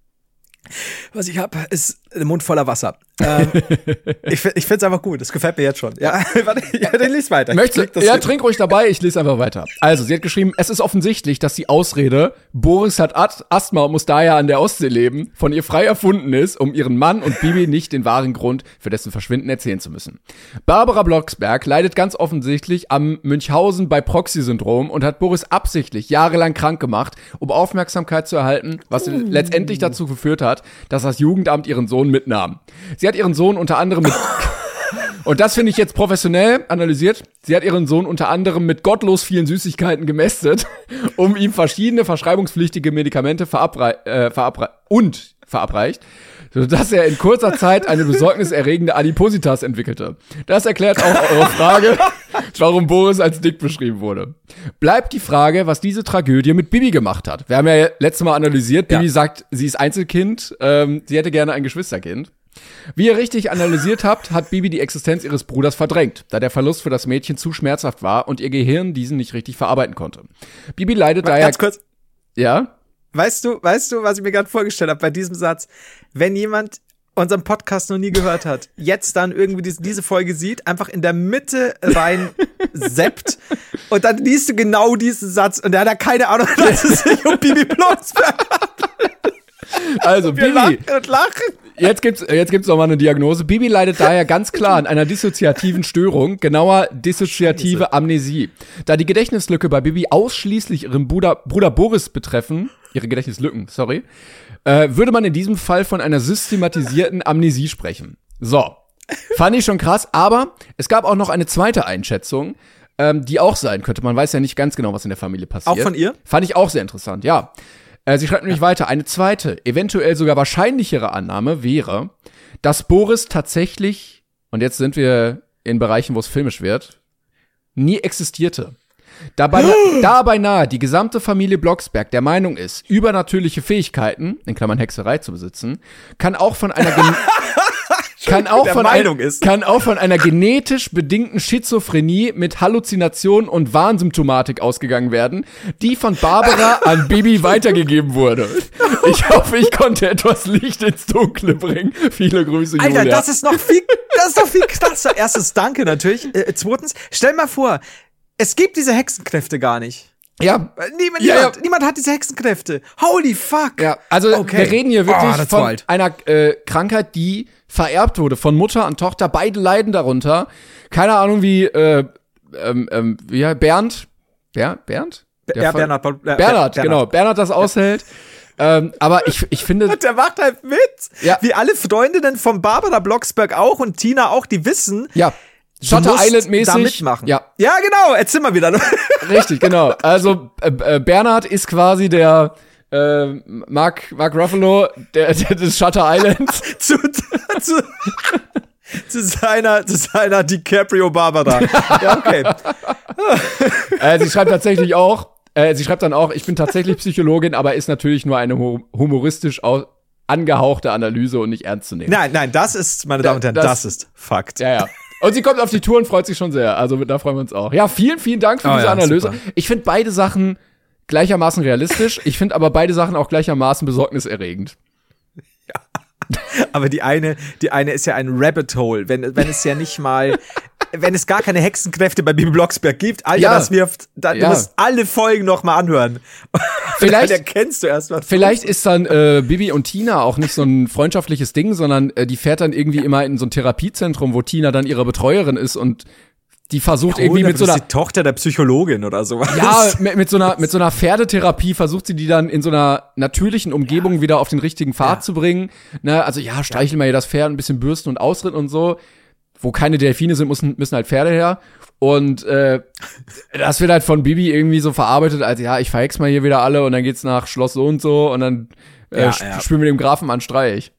Was ich habe, ist ein Mund voller Wasser. Ähm, ich fi- ich finde es einfach gut. Das gefällt mir jetzt schon. Ja, warte, ja, dann lies weiter. Möchtest Krieg du? das Ja, hin. trink ruhig dabei, ich lese einfach weiter. Also, sie hat geschrieben, es ist offensichtlich, dass die Ausrede, Boris hat Ast- Asthma und muss daher an der Ostsee leben, von ihr frei erfunden ist, um ihren Mann und Bibi nicht den wahren Grund für dessen Verschwinden erzählen zu müssen. Barbara Blocksberg leidet ganz offensichtlich am Münchhausen-bei-Proxy-Syndrom und hat Boris absichtlich jahrelang krank gemacht, um Aufmerksamkeit zu erhalten, was letztendlich dazu geführt hat, dass das Jugendamt ihren Sohn mitnahm. Sie hat ihren Sohn unter anderem mit und das finde ich jetzt professionell analysiert. Sie hat ihren Sohn unter anderem mit gottlos vielen Süßigkeiten gemästet, um ihm verschiedene verschreibungspflichtige Medikamente verabrei- äh, verabrei- und verabreicht, sodass er in kurzer Zeit eine besorgniserregende Adipositas entwickelte. Das erklärt auch eure Frage, warum Boris als dick beschrieben wurde. Bleibt die Frage, was diese Tragödie mit Bibi gemacht hat. Wir haben ja letztes Mal analysiert, Bibi Ja. sagt, sie ist Einzelkind, ähm, sie hätte gerne ein Geschwisterkind. Wie ihr richtig analysiert habt, hat Bibi die Existenz ihres Bruders verdrängt, da der Verlust für das Mädchen zu schmerzhaft war und ihr Gehirn diesen nicht richtig verarbeiten konnte. Bibi leidet daher... Ganz kurz. Ja? Weißt du, weißt du, was ich mir gerade vorgestellt habe bei diesem Satz? Wenn jemand unseren Podcast noch nie gehört hat, jetzt dann irgendwie diese, diese Folge sieht, einfach in der Mitte rein seppt und dann liest du genau diesen Satz und der hat ja keine Ahnung, dass es sich um Bibi Blocksberg handelt. Also, Wir Bibi... lachen und lachen. Jetzt gibt's, jetzt gibt's noch mal eine Diagnose. Bibi leidet daher ganz klar an einer dissoziativen Störung, genauer dissoziative Scheiße. Amnesie. Da die Gedächtnislücke bei Bibi ausschließlich ihren Bruder, Bruder Boris betreffen, ihre Gedächtnislücken, sorry, äh, würde man in diesem Fall von einer systematisierten Amnesie sprechen. So, fand ich schon krass, aber es gab auch noch eine zweite Einschätzung, ähm, die auch sein könnte. Man weiß ja nicht ganz genau, was in der Familie passiert. Auch von ihr? Fand ich auch sehr interessant, ja. Äh, sie schreibt nämlich weiter, eine zweite, eventuell sogar wahrscheinlichere Annahme wäre, dass Boris tatsächlich, und jetzt sind wir in Bereichen, wo es filmisch wird, nie existierte. Dabei, da beinahe die gesamte Familie Blocksberg der Meinung ist, übernatürliche Fähigkeiten, in Klammern Hexerei zu besitzen, kann auch von einer gen- kann auch von Meinung ein, ist. kann auch von einer genetisch bedingten Schizophrenie mit Halluzination und Warnsymptomatik ausgegangen werden, die von Barbara an Bibi weitergegeben wurde. Ich hoffe, ich konnte etwas Licht ins Dunkle bringen. Viele Grüße, Julia. Alter, das ist noch viel, das ist doch viel krasser. Erstens, danke natürlich. Äh, zweitens, stell mal vor, es gibt diese Hexenkräfte gar nicht. Ja. Niemand, Ja, niemand, ja. niemand hat diese Hexenkräfte. Holy fuck. Ja, also Okay. wir reden hier Oh, wirklich das ist von wild. einer äh, Krankheit, die vererbt wurde von Mutter und Tochter. Beide leiden darunter. Keine Ahnung, wie äh, ähm, ähm, wie ja, Bernd, Ber Bernd? Der Ja, Ver- Bernhard, äh, Bernhard, Bernhard. genau. Bernhard das aushält. ähm, aber ich, ich finde, Der macht halt mit. Ja. Wie alle Freundinnen von Barbara Blocksberg auch und Tina auch, die wissen, ja, du Shutter musst Island mäßig. da mitmachen. Ja, Ja, genau. Erzähl mal wieder. richtig, genau. Also äh, äh, Bernhard ist quasi der äh, Mark, Mark Ruffalo der, der des Shutter Islands. zu, zu, zu seiner, zu seiner DiCaprio Barbara. Ja, okay. äh, sie schreibt tatsächlich auch, äh, sie schreibt dann auch, ich bin tatsächlich Psychologin, aber ist natürlich nur eine hu- humoristisch au- angehauchte Analyse und nicht ernst zu nehmen. Nein, nein, das ist, meine Damen und Herren, Das- das, ist Fakt. Ja, ja. Und sie kommt auf die Tour und freut sich schon sehr. Also da freuen wir uns auch. Ja, vielen, vielen Dank für Oh diese ja, Analyse. super. Ich finde beide Sachen gleichermaßen realistisch. Ich finde aber beide Sachen auch gleichermaßen besorgniserregend. Aber die eine, die eine ist ja ein Rabbit Hole, wenn, wenn es ja nicht mal, wenn es gar keine Hexenkräfte bei Bibi Blocksberg gibt, Alter, Ja. das wirft, da, Ja. du musst alle Folgen noch mal anhören. Vielleicht- Dann erkennst du erst was. Vielleicht ist dann äh, Bibi und Tina auch nicht so ein freundschaftliches Ding, sondern äh, die fährt dann irgendwie immer in so ein Therapiezentrum, wo Tina dann ihre Betreuerin ist und die versucht irgendwie mit so einer die Tochter der Psychologin oder sowas. ja, mit, mit so einer mit so einer Pferdetherapie versucht sie die dann in so einer natürlichen Umgebung wieder auf den richtigen Pfad Ja. zu bringen. Ne, also ja, streicheln wir hier das Pferd, ein bisschen bürsten und ausritten und so. Wo keine Delfine sind, müssen, müssen halt Pferde her. Und äh, das wird halt von Bibi irgendwie so verarbeitet, als ja, ich verhex mal hier wieder alle und dann geht's nach Schloss so und so und dann äh, Ja, sp- ja. spielen wir dem Grafen an Streich.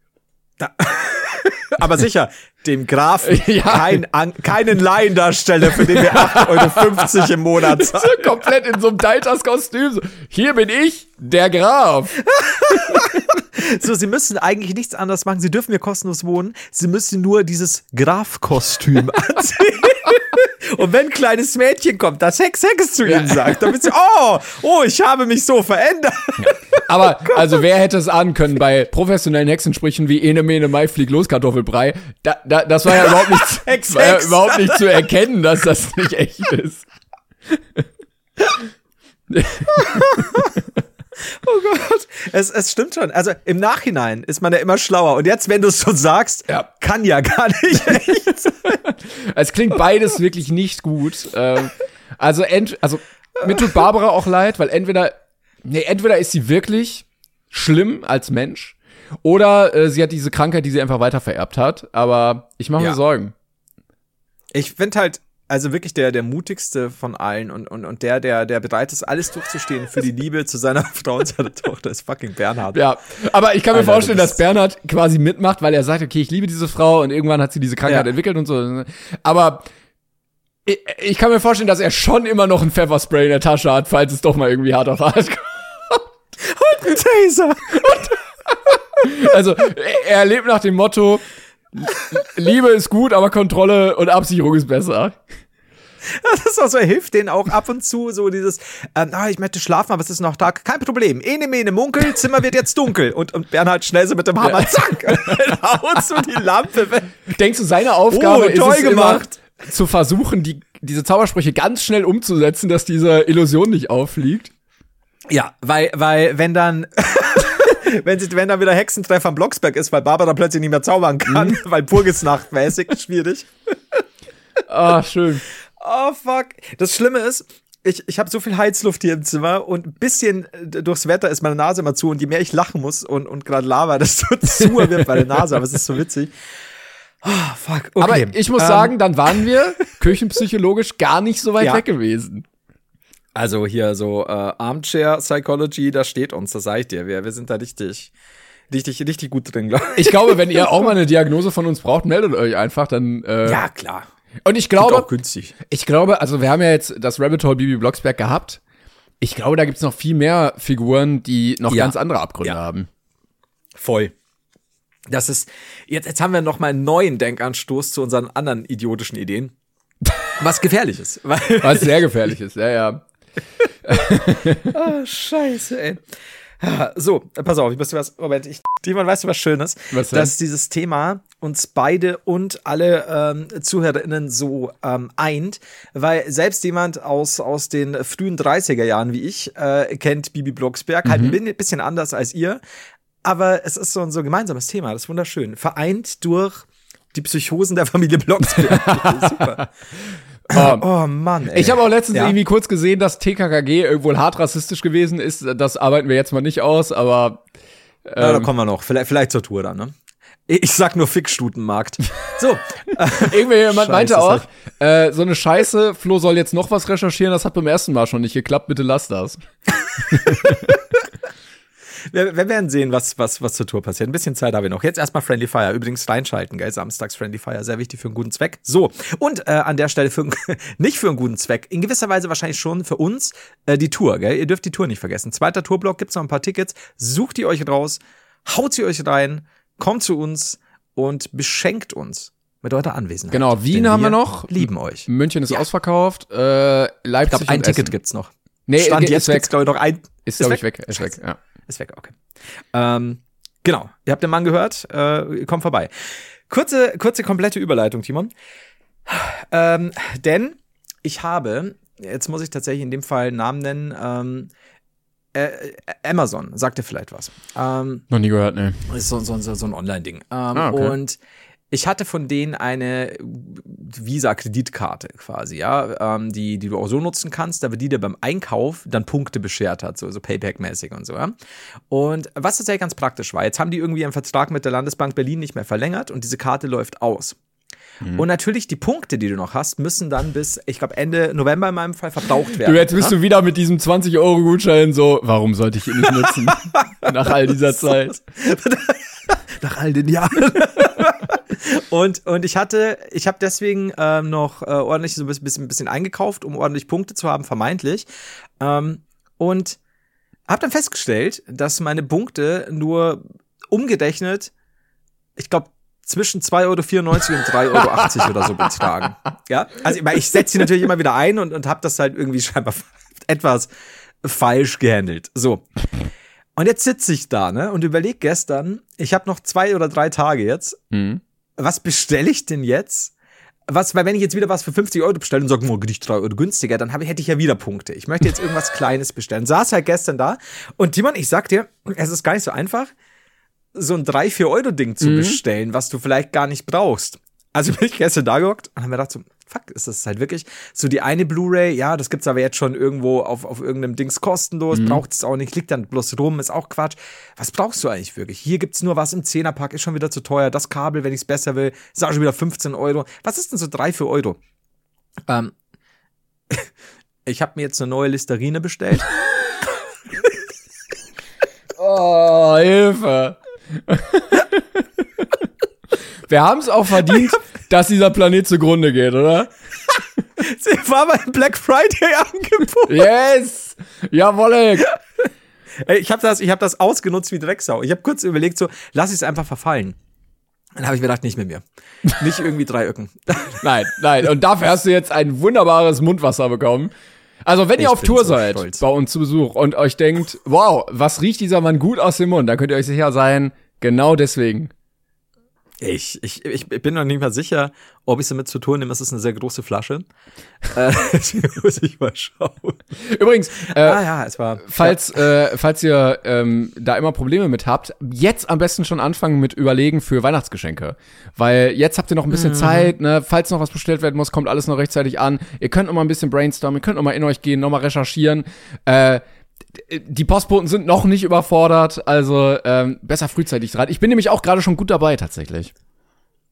Aber sicher, dem Grafen Ja. kein, an, keinen Laiendarsteller, für den wir acht Euro fünfzig im Monat zahlen. So komplett in so einem Daltas-Kostüm. So, hier bin ich, der Graf. So, sie müssen eigentlich nichts anderes machen. Sie dürfen hier kostenlos wohnen. Sie müssen nur dieses Graf-Kostüm anziehen. Und wenn ein kleines Mädchen kommt, das Hex Hex zu ihnen sagt, dann wird sie, oh, oh, ich habe mich so verändert. Aber, also wer hätte es ahnen können bei professionellen Hexensprüchen wie Ene Mene Mai flieg los Kartoffelbrei? Da, da, das war ja überhaupt nicht, Hex, war ja Hex. überhaupt nicht zu erkennen, dass das nicht echt ist. Oh Gott. Es, es stimmt schon. Also im Nachhinein ist man ja immer schlauer. Und jetzt, wenn du es schon sagst, Ja. kann ja gar nicht echt sein. Es klingt beides wirklich nicht gut. Ähm, also, ent, also mir tut Barbara auch leid, weil entweder, nee, entweder ist sie wirklich schlimm als Mensch oder äh, sie hat diese Krankheit, die sie einfach weiter vererbt hat. Aber ich mache mir Ja. Sorgen. Ich finde halt, also wirklich der, der mutigste von allen und, und, und der, der, der bereit ist, alles durchzustehen für die Liebe zu seiner Frau und seiner Tochter, ist fucking Bernhard. Ja, aber ich kann mir Alter, vorstellen, du dass bist- Bernhard quasi mitmacht, weil er sagt, okay, ich liebe diese Frau und irgendwann hat sie diese Krankheit Ja. entwickelt und so. Aber ich, ich kann mir vorstellen, dass er schon immer noch ein Pfefferspray in der Tasche hat, falls es doch mal irgendwie hart auf hart kommt. Taser. Also er, er lebt nach dem Motto, Liebe ist gut, aber Kontrolle und Absicherung ist besser. Das ist auch so, er hilft denen auch ab und zu so dieses, ähm, ah, ich möchte schlafen, aber es ist noch Tag. Kein Problem. Ene, mene, munkel, Zimmer wird jetzt dunkel. Und, und Bernhard schnell so mit dem Hammer, zack, haut so die Lampe weg. Denkst du, seine Aufgabe Oh, ist toll es gemacht. immer, zu versuchen, die, diese Zaubersprüche ganz schnell umzusetzen, dass diese Illusion nicht auffliegt? Ja, weil, weil, wenn dann, wenn, sie, wenn dann wieder Hexentreffer am Blocksberg ist, weil Barbara plötzlich nicht mehr zaubern kann, Mhm. weil Burgesnacht mäßig schwierig. Ah, schön. Oh, fuck. Das Schlimme ist, ich, ich habe so viel Heizluft hier im Zimmer und ein bisschen äh, durchs Wetter ist meine Nase immer zu und je mehr ich lachen muss und, und gerade laber, desto zu wird meine Nase, aber es ist so witzig. Oh, fuck. Okay. Aber ich muss Ähm, sagen, dann waren wir küchenpsychologisch gar nicht so weit Ja. weg gewesen. Also hier so äh, Armchair Psychology, da steht uns, das sag ich dir. Wir, wir sind da richtig, richtig, richtig gut drin, glaube ich. Ich glaube, wenn ihr auch mal eine Diagnose von uns braucht, meldet euch einfach, dann äh, Ja, klar. Und ich glaube, auch günstig. ich glaube, also wir haben ja jetzt das Rabbit Hole Bibi Blocksberg gehabt. Ich glaube, da gibt's noch viel mehr Figuren, die noch Ja. ganz andere Abgründe Ja. haben. Voll. Das ist, jetzt, jetzt haben wir noch mal einen neuen Denkanstoß zu unseren anderen idiotischen Ideen. Was gefährlich ist. Weil Was sehr gefährlich ist, ja, ja. Ah, scheiße, ey. So, pass auf, ich muss dir was, Moment, ich, Timon, weißt du was Schönes? Was denn? Dass dieses Thema uns beide und alle ähm, ZuhörerInnen so ähm, eint, weil selbst jemand aus, aus den frühen dreißiger Jahren wie ich äh, kennt Bibi Blocksberg, halt ein bi- bisschen anders als ihr, aber es ist so ein so gemeinsames Thema, das ist wunderschön. Vereint durch die Psychosen der Familie Blocksberg. Super. Oh, Oh Mann, ey. ich habe auch letztens Ja. irgendwie kurz gesehen, dass T K K G irgendwo hart rassistisch gewesen ist. Das arbeiten wir jetzt mal nicht aus, aber Ja, da ähm, kommen wir noch. Vielleicht, vielleicht zur Tour dann, ne? Ich sag nur Fickstutenmarkt. So. irgendjemand Scheiße, meinte ist auch, halt- äh, so eine Scheiße, Flo soll jetzt noch was recherchieren, das hat beim ersten Mal schon nicht geklappt, bitte lass das. Wir, wir werden sehen, was, was, was zur Tour passiert. Ein bisschen Zeit haben wir noch. Jetzt erstmal Friendly Fire. Übrigens reinschalten, gell? Samstags Friendly Fire. Sehr wichtig für einen guten Zweck. So. Und äh, an der Stelle für, nicht für einen guten Zweck. In gewisser Weise wahrscheinlich schon für uns äh, die Tour, gell? Ihr dürft die Tour nicht vergessen. Zweiter Tourblock, gibt's noch ein paar Tickets. Sucht die euch raus. Haut sie euch rein. Kommt zu uns und beschenkt uns mit eurer Anwesenheit. Genau, Wien Denn haben wir noch. Lieben euch. München ist ausverkauft, äh, Ich Leipzig glaube, ein und Ticket Essen. gibt's noch. Nee, Stand ist jetzt weg. gibt's, glaube ich, noch ein. Ist, glaube ich, weg. Ist weg, Scheiße. ja. Ist weg, okay. Ähm, genau, ihr habt den Mann gehört, äh, kommt vorbei. Kurze, kurze, komplette Überleitung, Timon. Ähm, denn ich habe, jetzt muss ich tatsächlich in dem Fall einen Namen nennen, ähm, äh, Amazon, sagt dir vielleicht was. Ähm, Noch nie gehört, ne. ist so, so, so, so ein Online-Ding. Ähm, Ah, okay. Und ich hatte von denen eine Visa-Kreditkarte quasi, ja, ähm, die, die du auch so nutzen kannst, aber die dir beim Einkauf dann Punkte beschert hat, so, so Payback-mäßig und so, ja. Und was tatsächlich ganz praktisch war, jetzt haben die irgendwie einen Vertrag mit der Landesbank Berlin nicht mehr verlängert und diese Karte läuft aus. Mhm. Und natürlich die Punkte, die du noch hast, müssen dann bis, ich glaube, Ende November in meinem Fall verbraucht werden. Du, jetzt bist ja? du wieder mit diesem zwanzig Euro Gutschein so, warum sollte ich ihn nicht nutzen? Nach all dieser Zeit. Nach all den Jahren. und, und ich hatte, ich habe deswegen ähm, noch äh, ordentlich so ein bisschen, bisschen eingekauft, um ordentlich Punkte zu haben, vermeintlich. Ähm, und habe dann festgestellt, dass meine Punkte nur umgerechnet, ich glaube, zwischen zwei Euro vierundneunzig und drei Euro achtzig oder so betragen. Ja, also ich, meine, ich setze sie natürlich immer wieder ein und, und habe das halt irgendwie scheinbar etwas falsch gehandelt. So. Und jetzt sitze ich da, ne, und überlege gestern, ich habe noch zwei oder drei Tage jetzt, Mhm. was bestelle ich denn jetzt? Was, weil wenn ich jetzt wieder was für fünfzig Euro bestelle und sage, oh, nicht drei Euro günstiger, dann hab, ich- hätte ich ja wieder Punkte. Ich möchte jetzt irgendwas Kleines bestellen. Saß halt gestern da und Timon, ich sag dir, es ist gar nicht so einfach, so ein drei vier Euro Ding zu Mhm. bestellen, was du vielleicht gar nicht brauchst. Also bin ich gestern da gehockt und hab mir gedacht so, fuck, ist das halt wirklich so die eine Blu-ray, ja, das gibt's aber jetzt schon irgendwo auf, auf irgendeinem Dings kostenlos, Mhm. braucht es auch nicht, liegt dann bloß rum, ist auch Quatsch. Was brauchst du eigentlich wirklich? Hier gibt's nur was im Zehnerpack, ist schon wieder zu teuer, das Kabel, wenn ich's besser will, ist auch schon wieder fünfzehn Euro. Was ist denn so drei vier Euro? Ähm, ich habe mir jetzt eine neue Listerine bestellt. Oh, Hilfe. Wir haben es auch verdient, dass dieser Planet zugrunde geht, oder? Sie war beim Black Friday Angebot. Yes! Jawolle! Ey, ich habe das, ich hab das ausgenutzt wie Drecksau. Ich habe kurz überlegt, so, lass ich es einfach verfallen. Dann habe ich mir gedacht, nicht mit mir. Nicht irgendwie drei Öcken. Nein, nein. Und dafür hast du jetzt ein wunderbares Mundwasser bekommen. Also, wenn ihr Ich auf bin Tour so seid, stolz. bei uns zu Besuch und euch denkt, wow, was riecht dieser Mann gut aus dem Mund, dann könnt ihr euch sicher sein, genau deswegen. Ich, ich, ich bin noch nicht mal sicher, ob ich sie mit zu tun nehme. Es ist eine sehr große Flasche. äh, die muss ich mal schauen. Übrigens, äh, ah ja, es war. falls, äh, falls ihr ähm, da immer Probleme mit habt, jetzt am besten schon anfangen mit Überlegen für Weihnachtsgeschenke. Weil jetzt habt ihr noch ein bisschen Mhm. Zeit, ne? Falls noch was bestellt werden muss, kommt alles noch rechtzeitig an. Ihr könnt noch mal ein bisschen brainstormen, ihr könnt noch mal in euch gehen, noch mal recherchieren. Äh, die Postboten sind noch nicht überfordert, also ähm, besser frühzeitig dran. Ich bin nämlich auch gerade schon gut dabei, tatsächlich.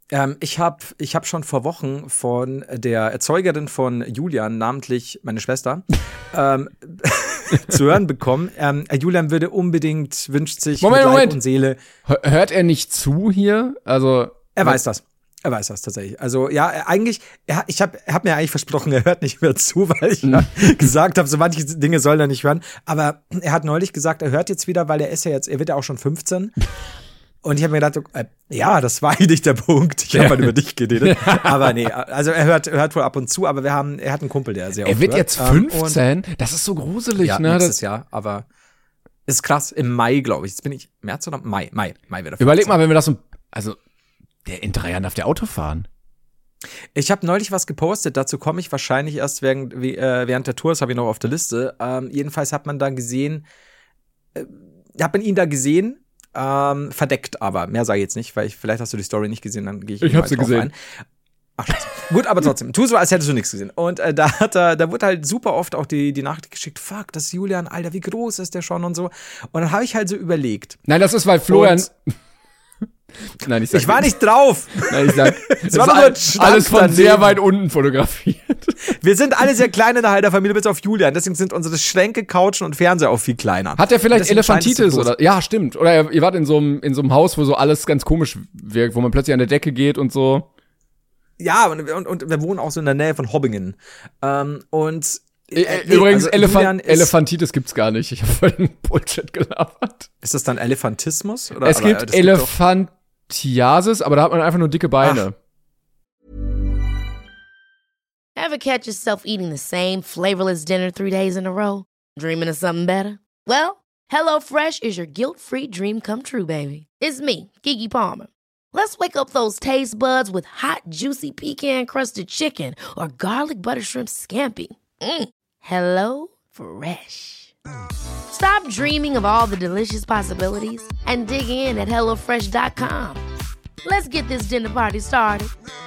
Ähm, ich habe ich hab schon vor Wochen von der Erzeugerin von Julian, namentlich meine Schwester, ähm, zu hören bekommen, ähm, Julian würde unbedingt, wünscht sich Moment, mit Leib Moment. und Seele. Hört er nicht zu hier? Also Er weiß das. Er weiß das tatsächlich. Also ja, er eigentlich, er, ich habe hab mir eigentlich versprochen, er hört nicht mehr zu, weil ich ja gesagt habe, so manche Dinge soll er nicht hören. Aber er hat neulich gesagt, er hört jetzt wieder, weil er ist ja jetzt, er wird ja auch schon fünfzehn. Und ich habe mir gedacht, äh, ja, das war eigentlich der Punkt. Ich habe halt über dich geredet. Aber nee, also er hört, er hört wohl ab und zu, aber wir haben, er hat einen Kumpel, der sehr oft er wird hört. jetzt fünfzehn? Das ist so gruselig, ja, ne? nächstes Das, Jahr, aber ist krass. Im Mai, glaube ich. Jetzt bin ich, März oder Mai? Mai, Mai wird er überleg mal, wenn wir das so, also, der in drei Jahren darf der Auto fahren. Ich habe neulich was gepostet, dazu komme ich wahrscheinlich erst während, wie, äh, während der Tour, das habe ich noch auf der Liste. Ähm, jedenfalls hat man da gesehen, äh, hat man ihn da gesehen, ähm, verdeckt aber. Mehr sage ich jetzt nicht, weil ich, vielleicht hast du die Story nicht gesehen, dann gehe ich Ich mal hab sie drauf gesehen. ein. Ach, Scheiße. Gut, aber trotzdem, tu so, als hättest du nichts gesehen. Und äh, da hat er, da wurde halt super oft auch die, die Nachricht geschickt, fuck, das ist Julian, Alter, wie groß ist der schon und so. Und dann habe ich halt so überlegt. Nein, das ist, weil Florian. Und Nein, ich sag ich war nicht drauf. Nein, ich sag, Es das war ist doch nur ein all- Schrank alles von daneben. sehr weit unten fotografiert. Wir sind alle sehr klein in der Heider-Familie, bis auf Julian. Deswegen sind unsere Schränke, Couchen und Fernseher auch viel kleiner. Hat er vielleicht Deswegen scheint es Elefantitis so groß. oder? Ja, stimmt. Oder ihr, ihr wart in so einem in so einem Haus, wo so alles ganz komisch wirkt, wo man plötzlich an der Decke geht und so. Ja, und, und, und wir wohnen auch so in der Nähe von Hobbingen. Ähm, und Äh, äh, nee, Übrigens, also Elefant Julian ist, Elefantitis gibt's gar nicht. Ich habe vorhin Bullshit gelabert. ist das dann Elefantismus? Oder, Es aber, gibt das doch- Elefantiasis, aber da hat man einfach nur dicke Beine. Ever catch yourself eating the same flavorless dinner three days in a row? Dreaming of something better? Well, HelloFresh is your guilt-free dream come true, baby. It's me, Keke Palmer. Let's wake up those taste buds with hot, juicy pecan-crusted chicken or garlic butter shrimp scampi. Mm. Hello Fresh. Stop dreaming of all the delicious possibilities and dig in at hello fresh dot com. Let's get this dinner party started.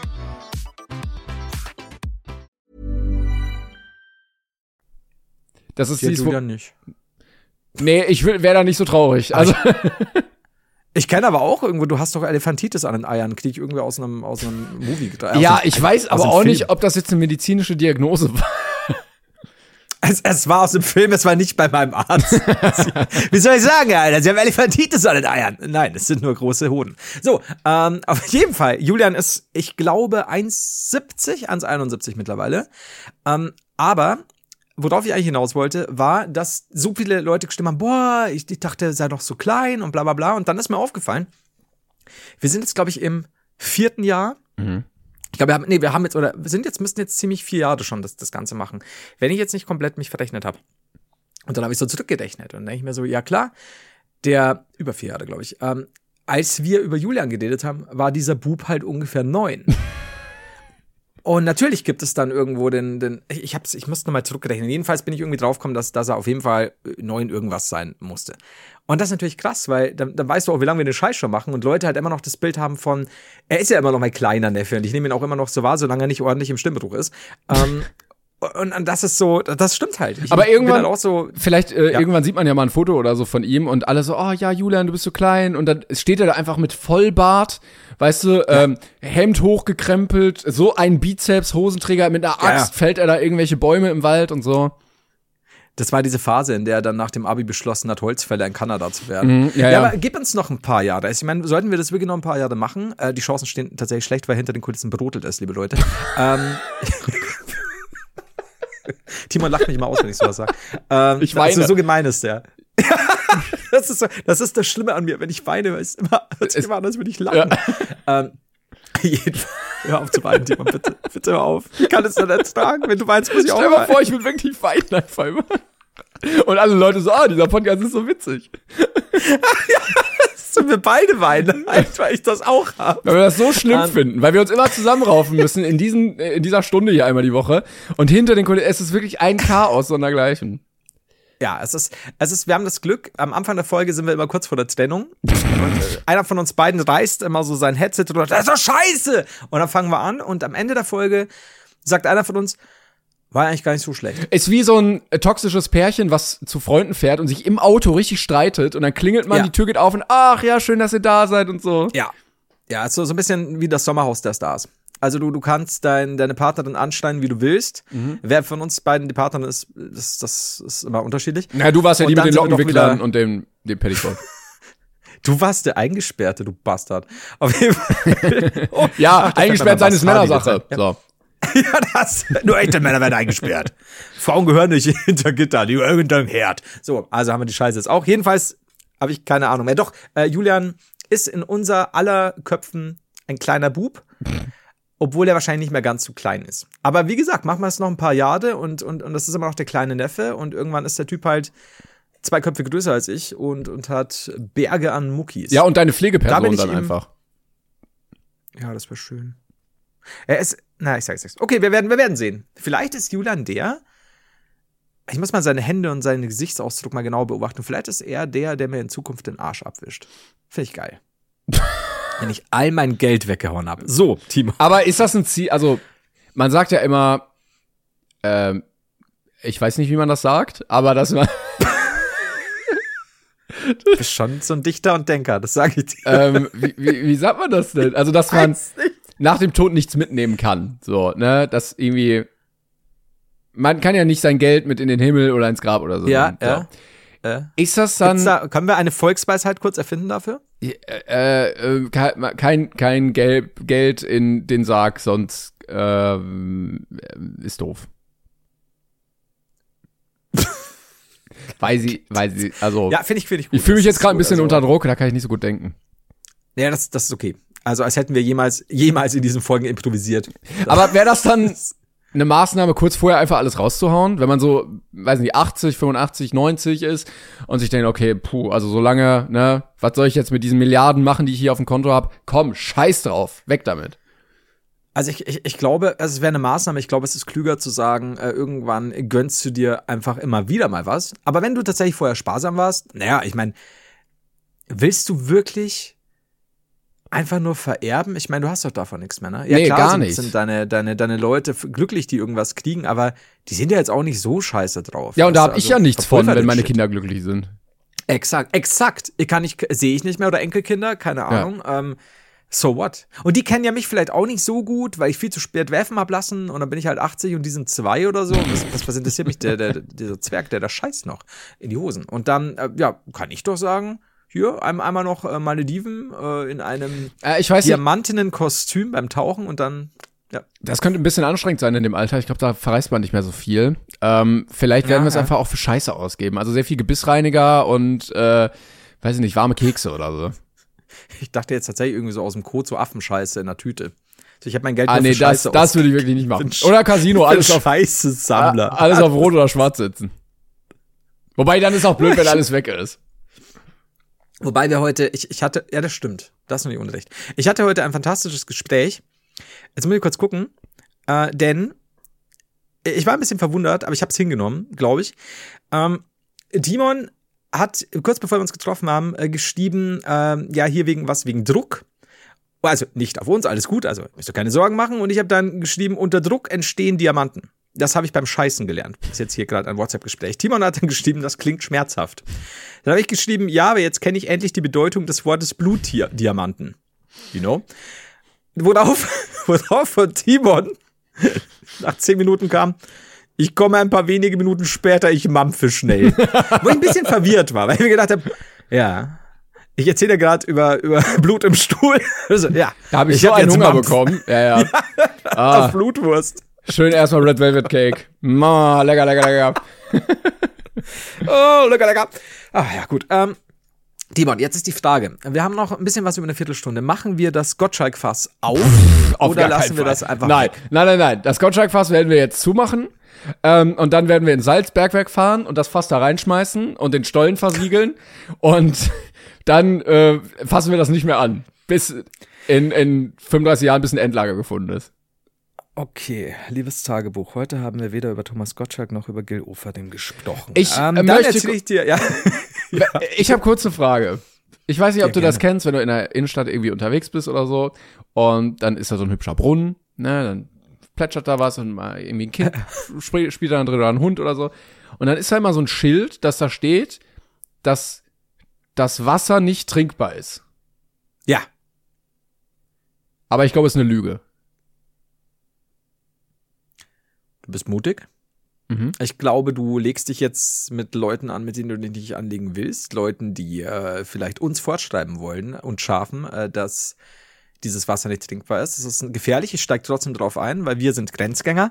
Das ist Ja, dies, wo, Julian nicht. nee, ich wäre da nicht so traurig. Also Ich kenne aber auch irgendwo, du hast doch Elefantitis an den Eiern. Krieg ich irgendwie aus einem, aus einem Movie. Aus ja, dem- ich weiß aus aber dem auch Film. nicht, ob das jetzt eine medizinische Diagnose war. Es, es war aus dem Film, es war nicht bei meinem Arzt. Wie soll ich sagen, Alter? Sie haben Elefantitis an den Eiern. Nein, es sind nur große Hoden. So, ähm, auf jeden Fall, Julian ist, ich glaube, eins siebzig, eins einundsiebzig mittlerweile. Ähm, aber worauf ich eigentlich hinaus wollte, war, dass so viele Leute gestimmt haben, boah, ich, ich dachte, er sei doch so klein und bla bla bla. Und dann ist mir aufgefallen, wir sind jetzt, glaube ich, im vierten Jahr. Mhm. Ich glaube, wir haben, nee, wir haben jetzt, oder wir sind jetzt, müssten jetzt ziemlich vier Jahre schon das, das Ganze machen. Wenn ich jetzt nicht komplett mich verrechnet habe. Und dann habe ich so zurückgerechnet. Und dann denke ich mir so, ja klar, der, über vier Jahre, glaube ich, ähm, als wir über Julian geredet haben, war dieser Bub halt ungefähr neun. Und natürlich gibt es dann irgendwo den, den ich hab's, ich musste nochmal zurückrechnen. Jedenfalls bin ich irgendwie draufgekommen, dass, dass er auf jeden Fall neun irgendwas sein musste. Und das ist natürlich krass, weil dann, dann weißt du auch, wie lange wir den Scheiß schon machen und Leute halt immer noch das Bild haben von, er ist ja immer noch mein kleiner Neffe und ich nehme ihn auch immer noch so wahr, solange er nicht ordentlich im Stimmbruch ist. ähm, und, und das ist so, das stimmt halt. Ich, Aber ich irgendwann- bin halt auch so, Vielleicht, äh, Ja. irgendwann sieht man ja mal ein Foto oder so von ihm und alle so, oh ja, Julian, du bist so klein. Und dann steht er da einfach mit Vollbart, weißt du, ähm, Hemd hochgekrempelt, so ein Bizeps, Hosenträger, mit einer Ja, Axt ja. fällt er da irgendwelche Bäume im Wald und so. das war diese Phase, in der er dann nach dem Abi beschlossen hat, Holzfäller in Kanada zu werden. Mhm, ja, ja. aber gib uns noch ein paar Jahre. Ich meine, sollten wir das wirklich noch ein paar Jahre machen? Äh, die Chancen stehen tatsächlich schlecht, weil hinter den Kulissen brodelt es, liebe Leute. ähm, Timon lacht mich immer aus, wenn ich sowas sage. Ähm, Ich weine. Also, so gemein ist der. das, ist so, das ist das Schlimme an mir. Wenn ich weine, ist immer, hört sich Es- immer an, als würde ich lachen. Ähm, jedenfalls, hör auf zu weinen, Timon, bitte. Bitte hör auf. Ich kann es nicht ertragen. Wenn du weinst, muss ich auch Stell dir mal weinen. vor, ich will wirklich weinen einfach immer. Und alle Leute so, ah, dieser Podcast ist so witzig. So, wir beide weinen, halt, weil ich das auch habe. Weil wir das so schlimm Ähm. finden, weil wir uns immer zusammenraufen müssen in diesen, äh, in dieser Stunde hier einmal die Woche. Und hinter den Kulissen, es ist wirklich ein Chaos sondergleichen. Ja, es ist, es ist, wir haben das Glück, am Anfang der Folge sind wir immer kurz vor der Trennung. Und äh, einer von uns beiden reißt immer so sein Headset und sagt, das ist doch scheiße! Und dann fangen wir an und am Ende der Folge sagt einer von uns, war eigentlich gar nicht so schlecht. Ist wie so ein äh, toxisches Pärchen, was zu Freunden fährt und sich im Auto richtig streitet und dann klingelt man, Ja. die Tür geht auf und ach ja, schön, dass ihr da seid und so. Ja. Ja, so, so ein bisschen wie das Sommerhaus der Stars. Also du, du kannst dein, deine Partnerin anschneiden, wie du willst. Mhm. Wer von uns beiden die Partnerin ist, das, das ist immer unterschiedlich. Na, du warst ja und die mit den Lockenwicklern wieder, und dem, dem Petticoat. Du warst der Eingesperrte, du Bastard. Auf jeden Fall. Oh, ja, ach, eingesperrt sein ist Männersache. Ja. So. Ja, das. Nur echte Männer werden eingesperrt. Frauen gehören nicht hinter Gitter, die gehören hinterm Herd. So, also haben wir die Scheiße jetzt auch. Jedenfalls habe ich keine Ahnung mehr. Doch, äh, Julian ist in unser aller Köpfen ein kleiner Bub. Obwohl er wahrscheinlich nicht mehr ganz so klein ist. Aber wie gesagt, machen wir es noch ein paar Jahre und, und, und das ist immer noch der kleine Neffe und irgendwann ist der Typ halt zwei Köpfe größer als ich und, und hat Berge an Muckis. Ja, und deine Pflegeperson da dann ihm, einfach. Ja, das wäre schön. Er ist, na, ich sag's jetzt. Okay, wir werden, wir werden sehen. Vielleicht ist Julian der, ich muss mal seine Hände und seinen Gesichtsausdruck mal genau beobachten. Vielleicht ist er der, der mir in Zukunft den Arsch abwischt. Finde ich geil. Wenn ich all mein Geld weggehauen habe. So, Timo. Aber ist das ein Ziel? Also, man sagt ja immer, ähm, ich weiß nicht, wie man das sagt, aber dass man. Du bist schon so ein Dichter und Denker, das sage ich dir. ähm, wie, wie, wie sagt man das denn? Also, dass man nach dem Tod nichts mitnehmen kann. So, ne? Dass irgendwie. Man kann ja nicht sein Geld mit in den Himmel oder ins Grab oder so. Ja, so. ja. Äh. Ist das dann. Da, können wir eine Volksweisheit kurz erfinden dafür? Äh, äh, kein, kein Geld, Geld in den Sarg, sonst äh, ist doof. weil sie, weil sie, also. Ja, finde ich, finde ich gut. Ich fühle mich jetzt gerade ein bisschen also, unter Druck, da kann ich nicht so gut denken. Ja, das, das ist okay. Also, als hätten wir jemals, jemals in diesen Folgen improvisiert. Aber wäre das dann eine Maßnahme, kurz vorher einfach alles rauszuhauen, wenn man so, weiß nicht, achtzig, fünfundachtzig, neunzig ist und sich denkt, okay, puh, also so lange, ne, was soll ich jetzt mit diesen Milliarden machen, die ich hier auf dem Konto habe? Komm, scheiß drauf, weg damit. Also ich, ich, ich glaube, es wäre eine Maßnahme, ich glaube, es ist klüger zu sagen, äh, irgendwann gönnst du dir einfach immer wieder mal was. Aber wenn du tatsächlich vorher sparsam warst, naja, ich meine, willst du wirklich einfach nur vererben? Ich meine, du hast doch davon nichts mehr, ne? Ja, nee, klar gar sind, nicht. sind deine, deine, deine Leute glücklich, die irgendwas kriegen, aber die sind ja jetzt auch nicht so scheiße drauf. Ja, und da habe also, ich ja nichts von, wenn meine Shit. Kinder glücklich sind. Exakt, exakt. Ich kann nicht, sehe ich nicht mehr oder Enkelkinder, keine Ahnung. Ja. Ähm, so what? Und die kennen ja mich vielleicht auch nicht so gut, weil ich viel zu spät werfen hab lassen und dann bin ich halt achtzig und die sind zwei oder so. Was, was, was interessiert mich? Der, der, dieser Zwerg, der da scheißt noch in die Hosen. Und dann, äh, ja, kann ich doch sagen, hier, einmal, einmal noch äh, Malediven äh, in einem äh, ich weiß diamantenen Kostüm beim Tauchen und dann, ja. Das könnte ein bisschen anstrengend sein in dem Alter. Ich glaube, da verreist man nicht mehr so viel. Ähm, vielleicht werden ja, wir es ja. einfach auch für Scheiße ausgeben. Also sehr viel Gebissreiniger und, äh, weiß ich nicht, warme Kekse oder so. Ich dachte jetzt tatsächlich irgendwie so aus dem Kot so Affenscheiße in der Tüte. Also ich habe mein Geld ah, nur nee, für das, Scheiße das würde ich wirklich nicht machen. Oder Casino, alles auf, Scheiße-Sammler. alles auf Rot oder Schwarz setzen. Wobei, dann ist auch blöd, wenn alles weg ist. Wobei wir heute, ich, ich hatte, ja, das stimmt, das ist noch nicht unrecht. Ich hatte heute ein fantastisches Gespräch. Jetzt muss ich kurz gucken, äh, denn ich war ein bisschen verwundert, aber ich habe es hingenommen, glaube ich. Ähm, Timon hat, kurz bevor wir uns getroffen haben, äh, geschrieben, äh, ja, hier wegen was, wegen Druck. Also nicht auf uns, alles gut, also müsst ihr keine Sorgen machen. Und ich habe dann geschrieben, unter Druck entstehen Diamanten. Das habe ich beim Scheißen gelernt. Das ist jetzt hier gerade ein WhatsApp-Gespräch. Timon hat dann geschrieben, das klingt schmerzhaft. Dann habe ich geschrieben, ja, aber jetzt kenne ich endlich die Bedeutung des Wortes Blutdiamanten. You know? Worauf, worauf von Timon nach zehn Minuten kam, ich komme ein paar wenige Minuten später, ich mampfe schnell. Wo ich ein bisschen verwirrt war, weil ich mir gedacht habe, ja, ich erzähle gerade über, über Blut im Stuhl. Also, ja, Da habe ich, ich so hab einen jetzt Hunger Mampf. bekommen. Ja, ja. Ah, Auf Blutwurst. schön erstmal Red Velvet Cake. Ma, lecker, lecker, lecker. Oh, lecker, lecker. Ah, ja, gut. Ähm, Timon, jetzt ist die Frage. Wir haben noch ein bisschen was über eine Viertelstunde. Machen wir das Gottschalk-Fass auf? Auf oder gar lassen keinen wir Fall. das einfach Nein, weg? nein, nein, nein. Das Gottschalk-Fass werden wir jetzt zumachen. Ähm, und dann werden wir ins Salzbergwerk fahren und das Fass da reinschmeißen und den Stollen versiegeln. Und dann äh, fassen wir das nicht mehr an. Bis in, in fünfunddreißig Jahren bis ein Endlager gefunden ist. Okay, liebes Tagebuch. Heute haben wir weder über Thomas Gottschalk noch über Gil Oferding gesprochen. Ich, ähm, äh, dann möchte- erzähle ich dir, ja. ja. Ich habe kurz eine Frage. Ich weiß nicht, ob Ja, du das gerne. kennst, wenn du in der Innenstadt irgendwie unterwegs bist oder so. Und dann ist da so ein hübscher Brunnen, ne? Dann plätschert da was und mal irgendwie ein Kind sp- spielt da drin oder ein Hund oder so. Und dann ist da immer so ein Schild, das da steht, dass das Wasser nicht trinkbar ist. Ja. Aber ich glaube, es ist eine Lüge. Du bist mutig. Mhm. Ich glaube, du legst dich jetzt mit Leuten an, mit denen du dich nicht anlegen willst. Leuten, die äh, vielleicht uns fortschreiben wollen und schaffen, äh, dass dieses Wasser nicht trinkbar ist. Das ist gefährlich. Ich steige trotzdem drauf ein, weil wir sind Grenzgänger.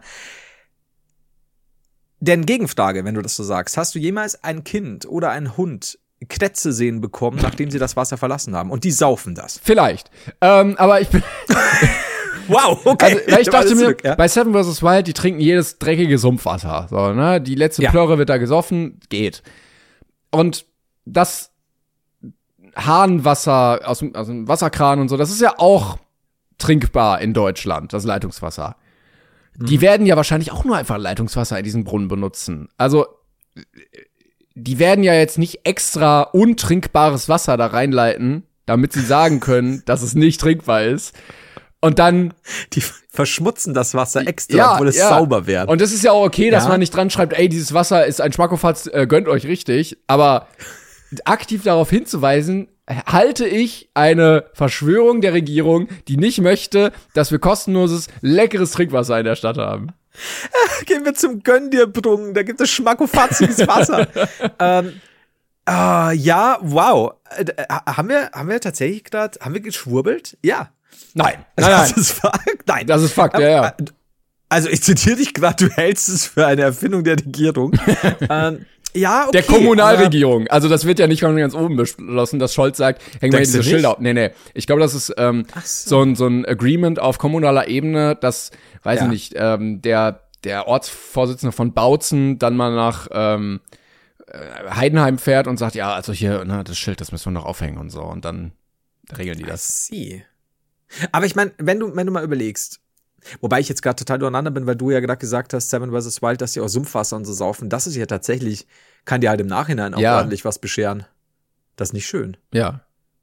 Denn Gegenfrage, wenn du das so sagst, hast du jemals ein Kind oder einen Hund Krätze sehen bekommen, nachdem sie das Wasser verlassen haben? Und die saufen das. Vielleicht. Ähm, aber ich bin... Wow, okay. Also, weil ich dachte mir, zurück, ja? bei Seven versus. Wild, die trinken jedes dreckige Sumpfwasser. So, ne? Die letzte Ja. Plörre wird da gesoffen, geht. Und das Hahnwasser aus dem, aus dem Wasserkran und so, das ist ja auch trinkbar in Deutschland, das Leitungswasser. Mhm. Die werden ja wahrscheinlich auch nur einfach Leitungswasser in diesen Brunnen benutzen. Also, die werden ja jetzt nicht extra untrinkbares Wasser da reinleiten, damit sie sagen können, dass es nicht trinkbar ist. Und dann Die verschmutzen das Wasser extra, ja, obwohl es ja. sauber wird. Und das ist ja auch okay, dass Ja. man nicht dran schreibt, ey, dieses Wasser ist ein Schmackofatz, äh, gönnt euch richtig. Aber aktiv darauf hinzuweisen, halte ich eine Verschwörung der Regierung, die nicht möchte, dass wir kostenloses, leckeres Trinkwasser in der Stadt haben. Gehen wir zum Gönn dir Brunnen, da gibt es schmackofatziges Wasser. ähm, äh, ja, wow. Äh, äh, haben wir, haben wir tatsächlich gerade, haben wir geschwurbelt? Ja. Nein, Also, nein, das nein. ist Fakt. Nein. Das ist Fakt, ja, ja. Also ich zitiere dich gerade, du hältst es für eine Erfindung der Regierung. ähm, ja, okay. Der Kommunalregierung. Also das wird ja nicht von ganz oben beschlossen, dass Scholz sagt, hängen wir Denkst diese du nicht? Schilder auf. Nee, nee. Ich glaube, das ist ähm, so. so. ein, so ein Agreement auf kommunaler Ebene, dass, weiß Ja. ich nicht, ähm, der, der Ortsvorsitzende von Bautzen dann mal nach ähm, äh, Heidenheim fährt und sagt, ja, also hier, ne, das Schild, das müssen wir noch aufhängen und so. Und dann regeln die das. Sie. Aber ich meine, wenn du, wenn du mal überlegst, wobei ich jetzt gerade total durcheinander bin, weil du ja gerade gesagt hast, Seven versus. Wild, dass die aus Sumpfwasser und so saufen, das ist ja tatsächlich, kann dir halt im Nachhinein auch Ja. ordentlich was bescheren. Das ist nicht schön. Ja.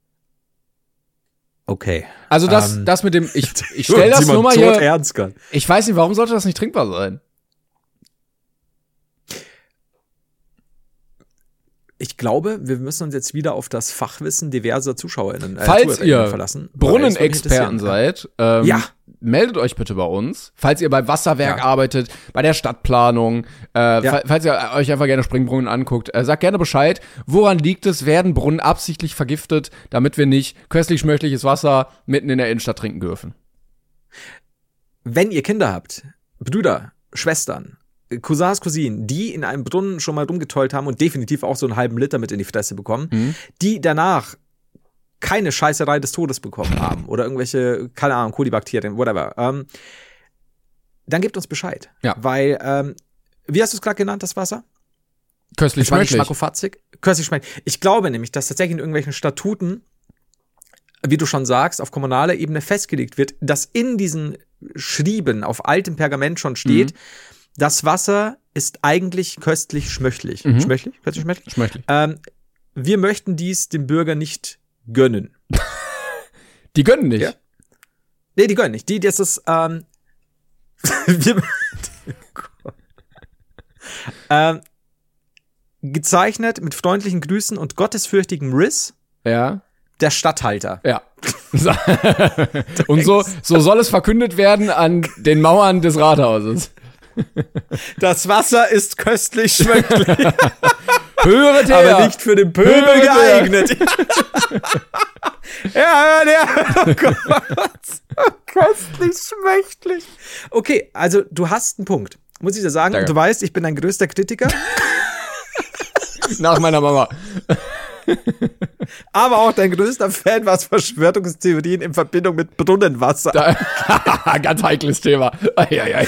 Okay. Also das, Ähm, das mit dem, ich, ich stell das Simon, nur mal tot hier, ernst grad. ich weiß nicht, warum sollte das nicht trinkbar sein? Ich glaube, wir müssen uns jetzt wieder auf das Fachwissen diverser ZuschauerInnen äh, Falls ZuhörerInnen ihr verlassen. Brunnenexperten seid, ähm, Ja. meldet euch bitte bei uns. Falls ihr bei Wasserwerk Ja. arbeitet, bei der Stadtplanung, äh, Ja. fa- falls ihr euch einfach gerne Springbrunnen anguckt, äh, sagt gerne Bescheid. Woran liegt es? Werden Brunnen absichtlich vergiftet, damit wir nicht köstlich schmöchtliches Wasser mitten in der Innenstadt trinken dürfen? Wenn ihr Kinder habt, Brüder, Schwestern, Cousins, Cousinen, die in einem Brunnen schon mal rumgetollt haben und definitiv auch so einen halben Liter mit in die Fresse bekommen, Mhm. die danach keine Scheißerei des Todes bekommen haben oder irgendwelche, keine Ahnung, Kolibakterien, whatever, ähm, dann gebt uns Bescheid. Ja. Weil, ähm, wie hast du es gerade genannt, das Wasser? Köstlich Es war nicht schmöchtlich. schmackofatzig. Köstlich schmeckt. Ich glaube nämlich, dass tatsächlich in irgendwelchen Statuten, wie du schon sagst, auf kommunaler Ebene festgelegt wird, dass in diesen Schrieben auf altem Pergament schon steht, Mhm. das Wasser ist eigentlich köstlich schmöchtlich. Mhm. Schmöchtlich? Köstlich schmöchtlich? Schmöchtlich. Ähm, wir möchten dies dem Bürger nicht gönnen. Die gönnen nicht. Ja. Nee, die gönnen nicht. Die, das ist, ähm, wir, ähm, gezeichnet mit freundlichen Grüßen und gottesfürchtigem Riss, Ja. der Statthalter. Ja. Und so, so soll es verkündet werden an den Mauern des Rathauses. Das Wasser ist köstlich schmöchtlich, Höret her! aber nicht für den Pöbel Höret her. geeignet. Ja, der, oh Gott. Köstlich schmöchtlich. Okay, also du hast einen Punkt. Muss ich dir sagen, Danke. du weißt, ich bin ein größter Kritiker, Nach meiner Mama. aber auch dein größter Fan, was Verschwörungstheorien in Verbindung mit Brunnenwasser. Da, ganz heikles Thema. Ei, ei, ei.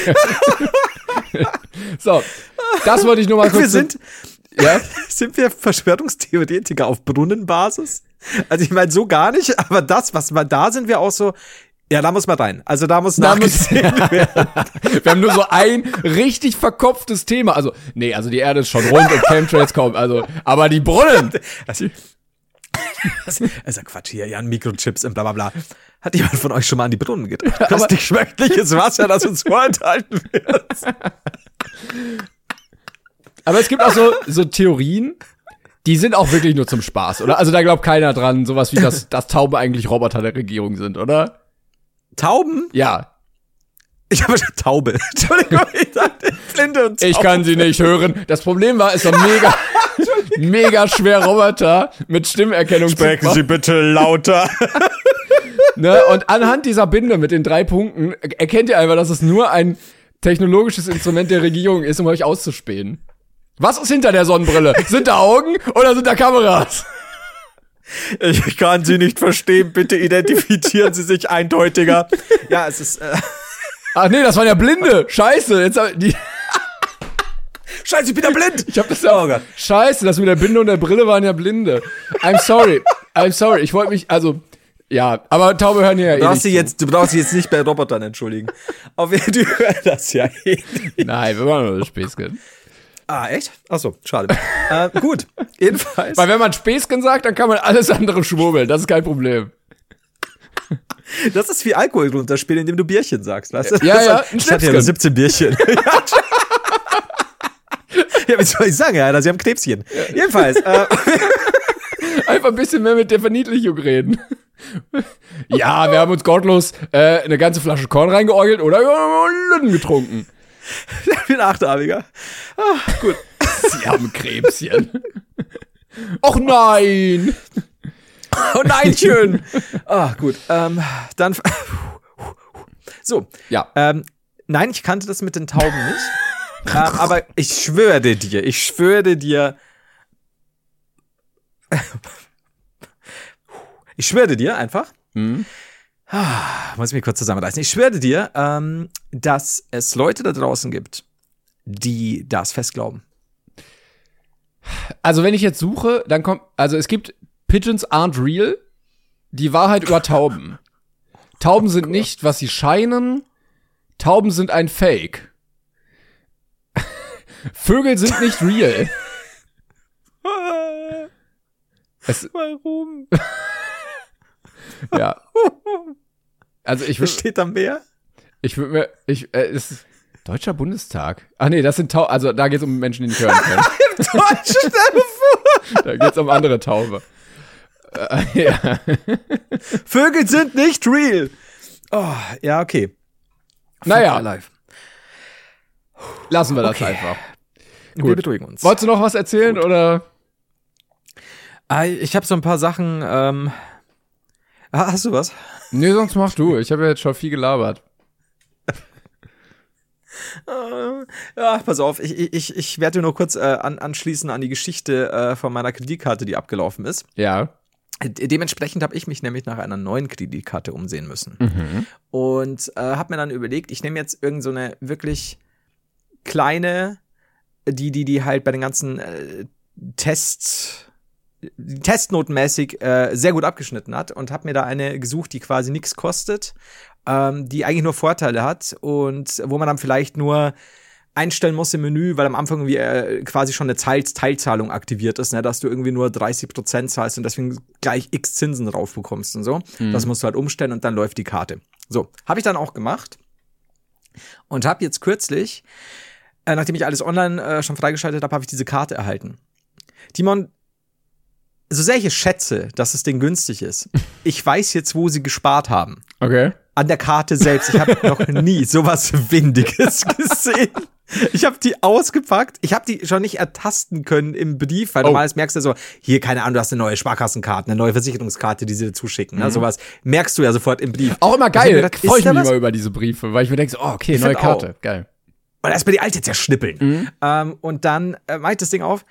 So, das wollte ich nur mal kurz. Wir sind, ja? sind wir Verschwörungstheoretiker auf Brunnenbasis? Also ich meine, so gar nicht, aber das, was wir da sind, wir auch so, ja, da muss man rein. Also da muss Da muss- nachgesehen werden. Wir haben nur so ein richtig verkopftes Thema. Also, nee, also die Erde ist schon rund und Chemtrails kommen. Also, aber die Brunnen. Also, das ist ja Quatsch hier, ja, Mikrochips und bla bla bla. Hat jemand von euch schon mal an die Brunnen gedacht? Köstlich schmöchtliches Wasser, das uns vorenthalten wird. Aber es gibt auch so, so Theorien, die sind auch wirklich nur zum Spaß, oder? Also da glaubt keiner dran, sowas wie, dass, dass Tauben eigentlich Roboter der Regierung sind, oder? Tauben? Ja. Ich habe schon Taube. Entschuldigung, ich dachte Flinte und Taube. Ich kann sie nicht hören. Das Problem war, es war mega, mega schwer, Roboter mit Stimmerkennung Sprechen zu machen. Sie bitte lauter. Ne? Und anhand dieser Binde mit den drei Punkten erkennt ihr einfach, dass es nur ein technologisches Instrument der Regierung ist, um euch auszuspähen. Was ist hinter der Sonnenbrille? Sind da Augen oder sind da Kameras? Ich kann Sie nicht verstehen. Bitte identifizieren Sie sich eindeutiger. Ja, es ist... Äh Ach nee, das waren ja Blinde. Scheiße. Jetzt hab, die Scheiße, ich bin ja blind. Ich hab das ja. Oh Gott. Scheiße, das mit der Binde und der Brille waren ja Blinde. I'm sorry. I'm sorry. Ich wollte mich, also, ja, aber Taube hören ja eh Du brauchst, nicht dich jetzt, du brauchst dich jetzt nicht bei Robotern entschuldigen. Auf jeden Fall, du hörst das ja eh nicht. Nein, wir waren nur das Späßchen. Ah, echt? Achso, schade. äh, gut, jedenfalls. Weil wenn man Späßchen sagt, dann kann man alles andere schwurbeln. Das ist kein Problem. Das ist wie Alkohol runterspielen, indem du Bierchen sagst, weißt du? Ja, das ja, hat, ein ich hatte ja nur siebzehn Bierchen. Ja, wie soll ich sagen, ja, sie haben Knäpschen. Ja. Jedenfalls. Äh, Einfach ein bisschen mehr mit der Verniedlichung reden. Ja, wir haben uns gottlos äh, eine ganze Flasche Korn reingeorgelt oder Lütten getrunken. Ich bin achtarmiger. Ah, gut. Sie haben Krebschen. Och nein! Oh nein, schön. Ah, gut. Ähm, dann. So. Ja. Ähm, nein, ich kannte das mit den Tauben nicht. ähm, aber ich schwöre dir, ich schwöre dir. Ich schwöre dir einfach. Mhm. Ah, muss ich mich kurz zusammenreißen. Ich schwöre dir, ähm, dass es Leute da draußen gibt, die das fest glauben. Also wenn ich jetzt suche, dann kommt, also es gibt Pigeons aren't real, die Wahrheit über Tauben. Tauben sind nicht, was sie scheinen. Tauben sind ein Fake. Vögel sind nicht real. Es, Warum? ja. Also ich Was würde, steht da mehr? ich würde mir, ich, äh, ist Deutscher Bundestag. Ach nee, das sind Tauben, also da geht's um Menschen, die nicht hören können. Deutsche Stelle vor. Da geht's um andere Taube. Äh, ja. Vögel sind nicht real. Oh, ja, okay. Naja, Live. lassen wir das Okay. einfach. Wir Gut. beruhigen uns. Wolltest du noch was erzählen, Gut. oder? Ah, ich habe so ein paar Sachen. Ähm, ah, hast du was? Nee, sonst mach du. Ich habe ja jetzt schon viel gelabert. Ja, pass auf, ich, ich, ich werde nur kurz äh, an, anschließen an die Geschichte äh, von meiner Kreditkarte, die abgelaufen ist. Ja. De- Dementsprechend habe ich mich nämlich nach einer neuen Kreditkarte umsehen müssen. Mhm. Und äh, habe mir dann überlegt, ich nehme jetzt irgend so eine wirklich kleine, die, die, die halt bei den ganzen äh, Tests, testnotenmäßig äh, sehr gut abgeschnitten hat und habe mir da eine gesucht, die quasi nichts kostet, ähm, die eigentlich nur Vorteile hat und wo man dann vielleicht nur einstellen muss im Menü, weil am Anfang irgendwie äh, quasi schon eine Teil Teilzahlung aktiviert ist, ne, dass du irgendwie nur dreißig Prozent zahlst und deswegen gleich x Zinsen drauf bekommst und so. Mhm. Das musst du halt umstellen und dann läuft die Karte. So, habe ich dann auch gemacht und habe jetzt kürzlich, äh, nachdem ich alles online äh, schon freigeschaltet habe, habe ich diese Karte erhalten. Timon, so sehr ich es schätze, dass das Ding günstig ist, ich weiß jetzt, wo sie gespart haben. Okay. An der Karte selbst. Ich habe noch nie sowas Windiges gesehen. Ich habe die ausgepackt. Ich habe die schon nicht ertasten können im Brief, weil Oh. normalerweise merkst du so, hier, keine Ahnung, du hast eine neue Sparkassenkarte, eine neue Versicherungskarte, die sie dir zuschicken. Mhm. Ne? Sowas merkst du ja sofort im Brief. Auch immer Ich hab geil. mir gedacht, Freue ich ist da mich was? immer über diese Briefe, weil ich mir denke, so, oh, okay, Ich neue find Karte. Geil. Und erstmal die alte zerschnippeln. Mhm. Ähm, und dann äh, mache ich das Ding auf.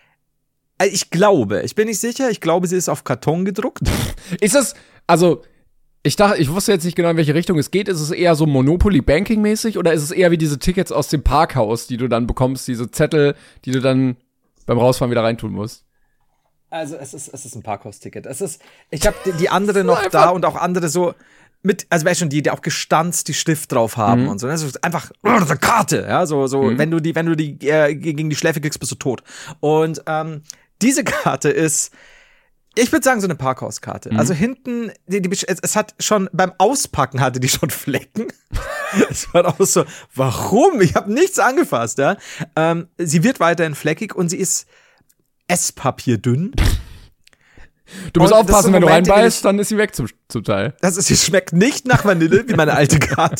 Also ich glaube, ich bin nicht sicher, ich glaube, sie ist auf Karton gedruckt. Ist das, also, ich dachte, ich wusste jetzt nicht genau, in welche Richtung es geht. Ist es eher so Monopoly-Banking-mäßig oder ist es eher wie diese Tickets aus dem Parkhaus, die du dann bekommst, diese Zettel, die du dann beim Rausfahren wieder reintun musst? Also es ist, es ist ein Parkhaus-Ticket. Es ist, ich habe die, die andere noch da und auch andere so mit, also weißt schon, die, die auch gestanzt die Stift drauf haben Mhm. und so. Das ist einfach oh, eine Karte, ja, so, so, Mhm. wenn du die, wenn du die äh, gegen die Schläfe kriegst, bist du tot. Und ähm, diese Karte ist, ich würde sagen, so eine Parkhauskarte. Mhm. Also hinten, die, die, es, es hat schon beim Auspacken hatte die schon Flecken. Es war auch so, warum? Ich habe nichts angefasst, ja. Ähm, sie wird weiterhin fleckig und sie ist Esspapierdünn. Du musst Und aufpassen, das sind wenn du Momente, reinbeißt, die ich- dann ist sie weg zum, zum Teil. Das ist, sie schmeckt nicht nach Vanille, wie meine alte Karte.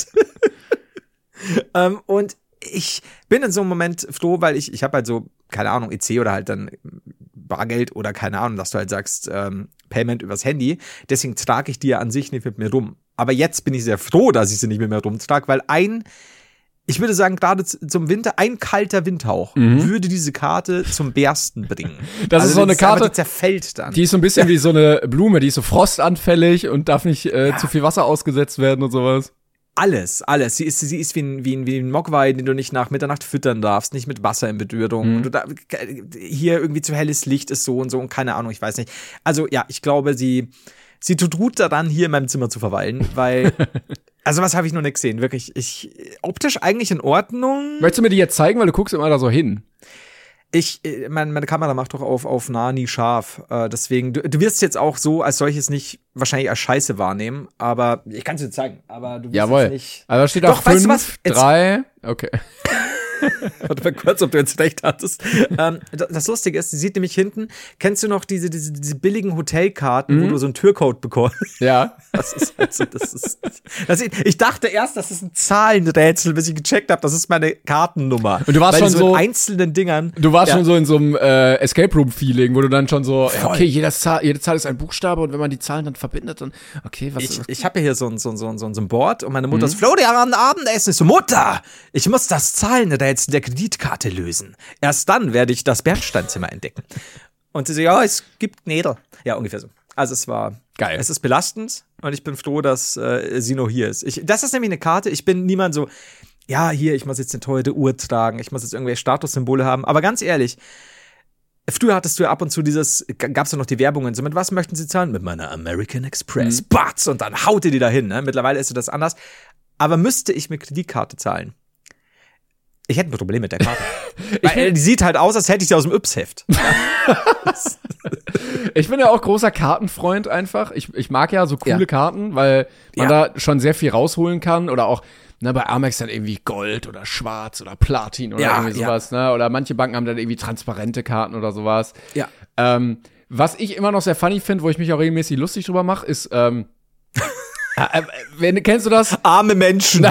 ähm, und ich bin in so einem Moment froh, weil ich, ich habe halt so, keine Ahnung, E C oder halt dann Bargeld oder keine Ahnung, dass du halt sagst, ähm, Payment übers Handy. Deswegen trage ich die ja an sich nicht mit mir rum. Aber jetzt bin ich sehr froh, dass ich sie nicht mit mir rumtrage, weil ein, ich würde sagen, gerade zum Winter, ein kalter Windhauch Mhm. würde diese Karte zum Bersten bringen. Das ist so eine ist einfach, Karte, die zerfällt dann. Die ist so ein bisschen wie so eine Blume, die ist so frostanfällig und darf nicht äh, Ja. zu viel Wasser ausgesetzt werden und sowas. Alles, alles. Sie ist, sie ist wie ein, wie ein, wie ein Mogwai, den du nicht nach Mitternacht füttern darfst, nicht mit Wasser in Berührung. Mhm. Und du da, hier irgendwie zu helles Licht ist so und so und keine Ahnung, ich weiß nicht. Also ja, ich glaube, sie, sie tut gut daran, hier in meinem Zimmer zu verweilen, weil, also was habe ich noch nicht gesehen, wirklich. Ich, optisch eigentlich in Ordnung. Möchtest du mir die jetzt zeigen, weil du guckst immer da so hin? Ich, äh, mein, meine Kamera macht doch auf, auf nah nie scharf. Äh, deswegen, du, du wirst jetzt auch so als solches nicht wahrscheinlich als Scheiße wahrnehmen, aber ich kann es dir zeigen, aber du wirst Jawohl. jetzt nicht. Also da steht Doch, da weißt du was? fünf, Jetzt- drei, okay. Warte mal kurz, ob du jetzt recht hattest. ähm, das, das Lustige ist, sie sieht nämlich hinten, kennst du noch diese, diese, diese billigen Hotelkarten, wo du so einen Türcode bekommst? Ja. Das ist also, das ist, das ist, ich dachte erst, das ist ein Zahlenrätsel, bis ich gecheckt habe, das ist meine Kartennummer. Und du warst Weil schon die so so- in einzelnen Dingern. Du warst Ja. schon so in so einem äh, Escape Room Feeling, wo du dann schon so, ja, Voll. okay, jede Zahl, jede Zahl ist ein Buchstabe und wenn man die Zahlen dann verbindet, dann, okay, was Ich, ist ich habe ja hier so ein, so, ein, so, ein, so ein Board und meine Mutter ist, Florian, Abendessen. Ich so, Mutter, ich muss das Zahlenrätsel der Kreditkarte lösen. Erst dann werde ich das Bernsteinzimmer entdecken. Und sie so, ja, es gibt Nägel. Ja, ungefähr so. Also es war Geil. Es ist belastend und ich bin froh, dass äh, sie noch hier ist. Ich, das ist nämlich eine Karte, ich bin niemand so, ja, hier, ich muss jetzt eine teure Uhr tragen, ich muss jetzt irgendwelche Statussymbole haben. Aber ganz ehrlich, früher hattest du ja ab und zu dieses, g- gab's ja noch die Werbungen, so mit was möchten sie zahlen? Mit meiner American Express. Batz! Und dann haut ihr die dahin, ne? Mittlerweile ist das anders. Aber müsste ich mit Kreditkarte zahlen? Ich hätte ein Problem mit der Karte. Weil die sieht halt aus, als hätte ich sie aus dem Yps-Heft. Ich bin ja auch großer Kartenfreund einfach. Ich, ich mag ja so coole Ja. Karten, weil man Ja. da schon sehr viel rausholen kann oder auch, ne, bei Amex dann irgendwie Gold oder Schwarz oder Platin oder Ja, irgendwie ja. sowas, ne? Oder manche Banken haben dann irgendwie transparente Karten oder sowas. Ja. Ähm, was ich immer noch sehr funny finde, wo ich mich auch regelmäßig lustig drüber mache, ist, ähm, äh, äh, wenn, kennst du das? Arme Menschen.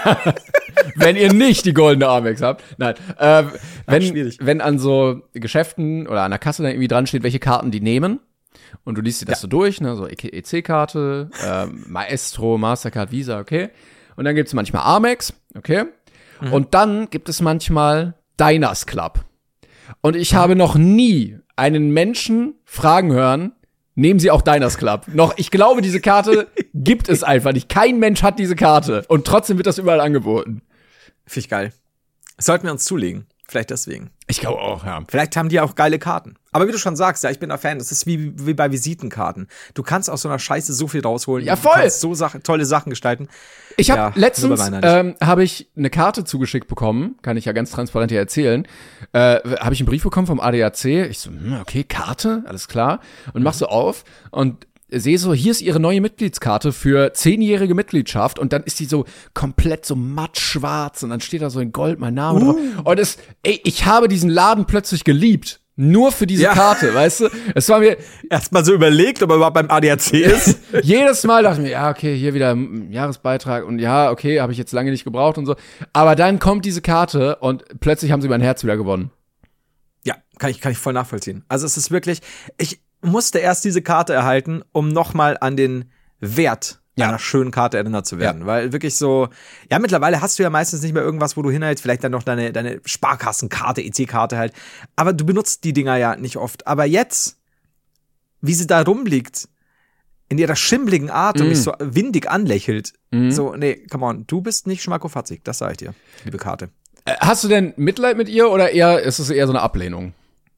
Wenn ihr nicht die goldene Amex habt. Nein. Äh, wenn, schwierig. wenn an so Geschäften oder an der Kasse dann irgendwie dran steht, welche Karten die nehmen. Und du liest dir das Ja. so durch, ne, so E C-Karte, ähm, Maestro, Mastercard, Visa, okay. Und dann gibt's manchmal Amex, okay. Mhm. Und dann gibt es manchmal Diners Club. Und ich Mhm. habe noch nie einen Menschen fragen hören, nehmen Sie auch Diners Club. Noch, ich glaube, diese Karte gibt es einfach nicht. Kein Mensch hat diese Karte. Und trotzdem wird das überall angeboten. Finde ich geil. Sollten wir uns zulegen. Vielleicht deswegen. Ich glaube auch, ja. Vielleicht haben die auch geile Karten. Aber wie du schon sagst, ja, ich bin ein Fan. Das ist wie, wie bei Visitenkarten. Du kannst aus so einer Scheiße so viel rausholen. Ja, Du voll. kannst so Sache, tolle Sachen gestalten. Ich habe Ja, letztens super meiner ähm, habe ich eine Karte zugeschickt bekommen, kann ich ja ganz transparent hier erzählen. Äh, habe ich einen Brief bekommen vom A D A C. Ich so, hm, okay, Karte, alles klar. Und mach so auf und sehe so, hier ist ihre neue Mitgliedskarte für zehnjährige Mitgliedschaft und dann ist die so komplett so mattschwarz und dann steht da so in Gold mein Name drauf. Und es, ey, ich habe diesen Laden plötzlich geliebt. Nur für diese Ja. Karte, weißt du? Es war mir, Erstmal so überlegt, ob er überhaupt beim A D A C ist. jedes Mal dachte ich mir, ja, okay, hier wieder ein Jahresbeitrag und ja, okay, habe ich jetzt lange nicht gebraucht und so. Aber dann kommt diese Karte und plötzlich haben sie mein Herz wieder gewonnen. Ja, kann ich, kann ich voll nachvollziehen. Also es ist wirklich, ich musste erst diese Karte erhalten, um nochmal an den Wert Ja. einer schönen Karte erinnert zu werden. Weil wirklich so, ja, mittlerweile hast du ja meistens nicht mehr irgendwas, wo du hinhältst, vielleicht dann noch deine, deine Sparkassenkarte, E C-Karte halt. Aber du benutzt die Dinger ja nicht oft. Aber jetzt, wie sie da rumliegt, in ihrer schimmligen Art und Mm. mich so windig anlächelt. Mhm. So, nee, come on, du bist nicht schmackofatzig, das sag ich dir, liebe Karte. Äh, Hast du denn Mitleid mit ihr oder eher ist es eher so eine Ablehnung?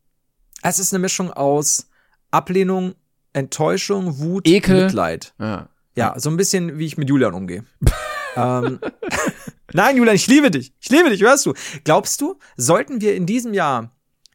Es ist eine Mischung aus Ablehnung, Enttäuschung, Wut, Ekel. Mitleid. Ja. Ja, so ein bisschen, wie ich mit Julian umgehe. ähm, Nein, Julian, ich liebe dich. Ich liebe dich, hörst du? Glaubst du, sollten wir in diesem Jahr,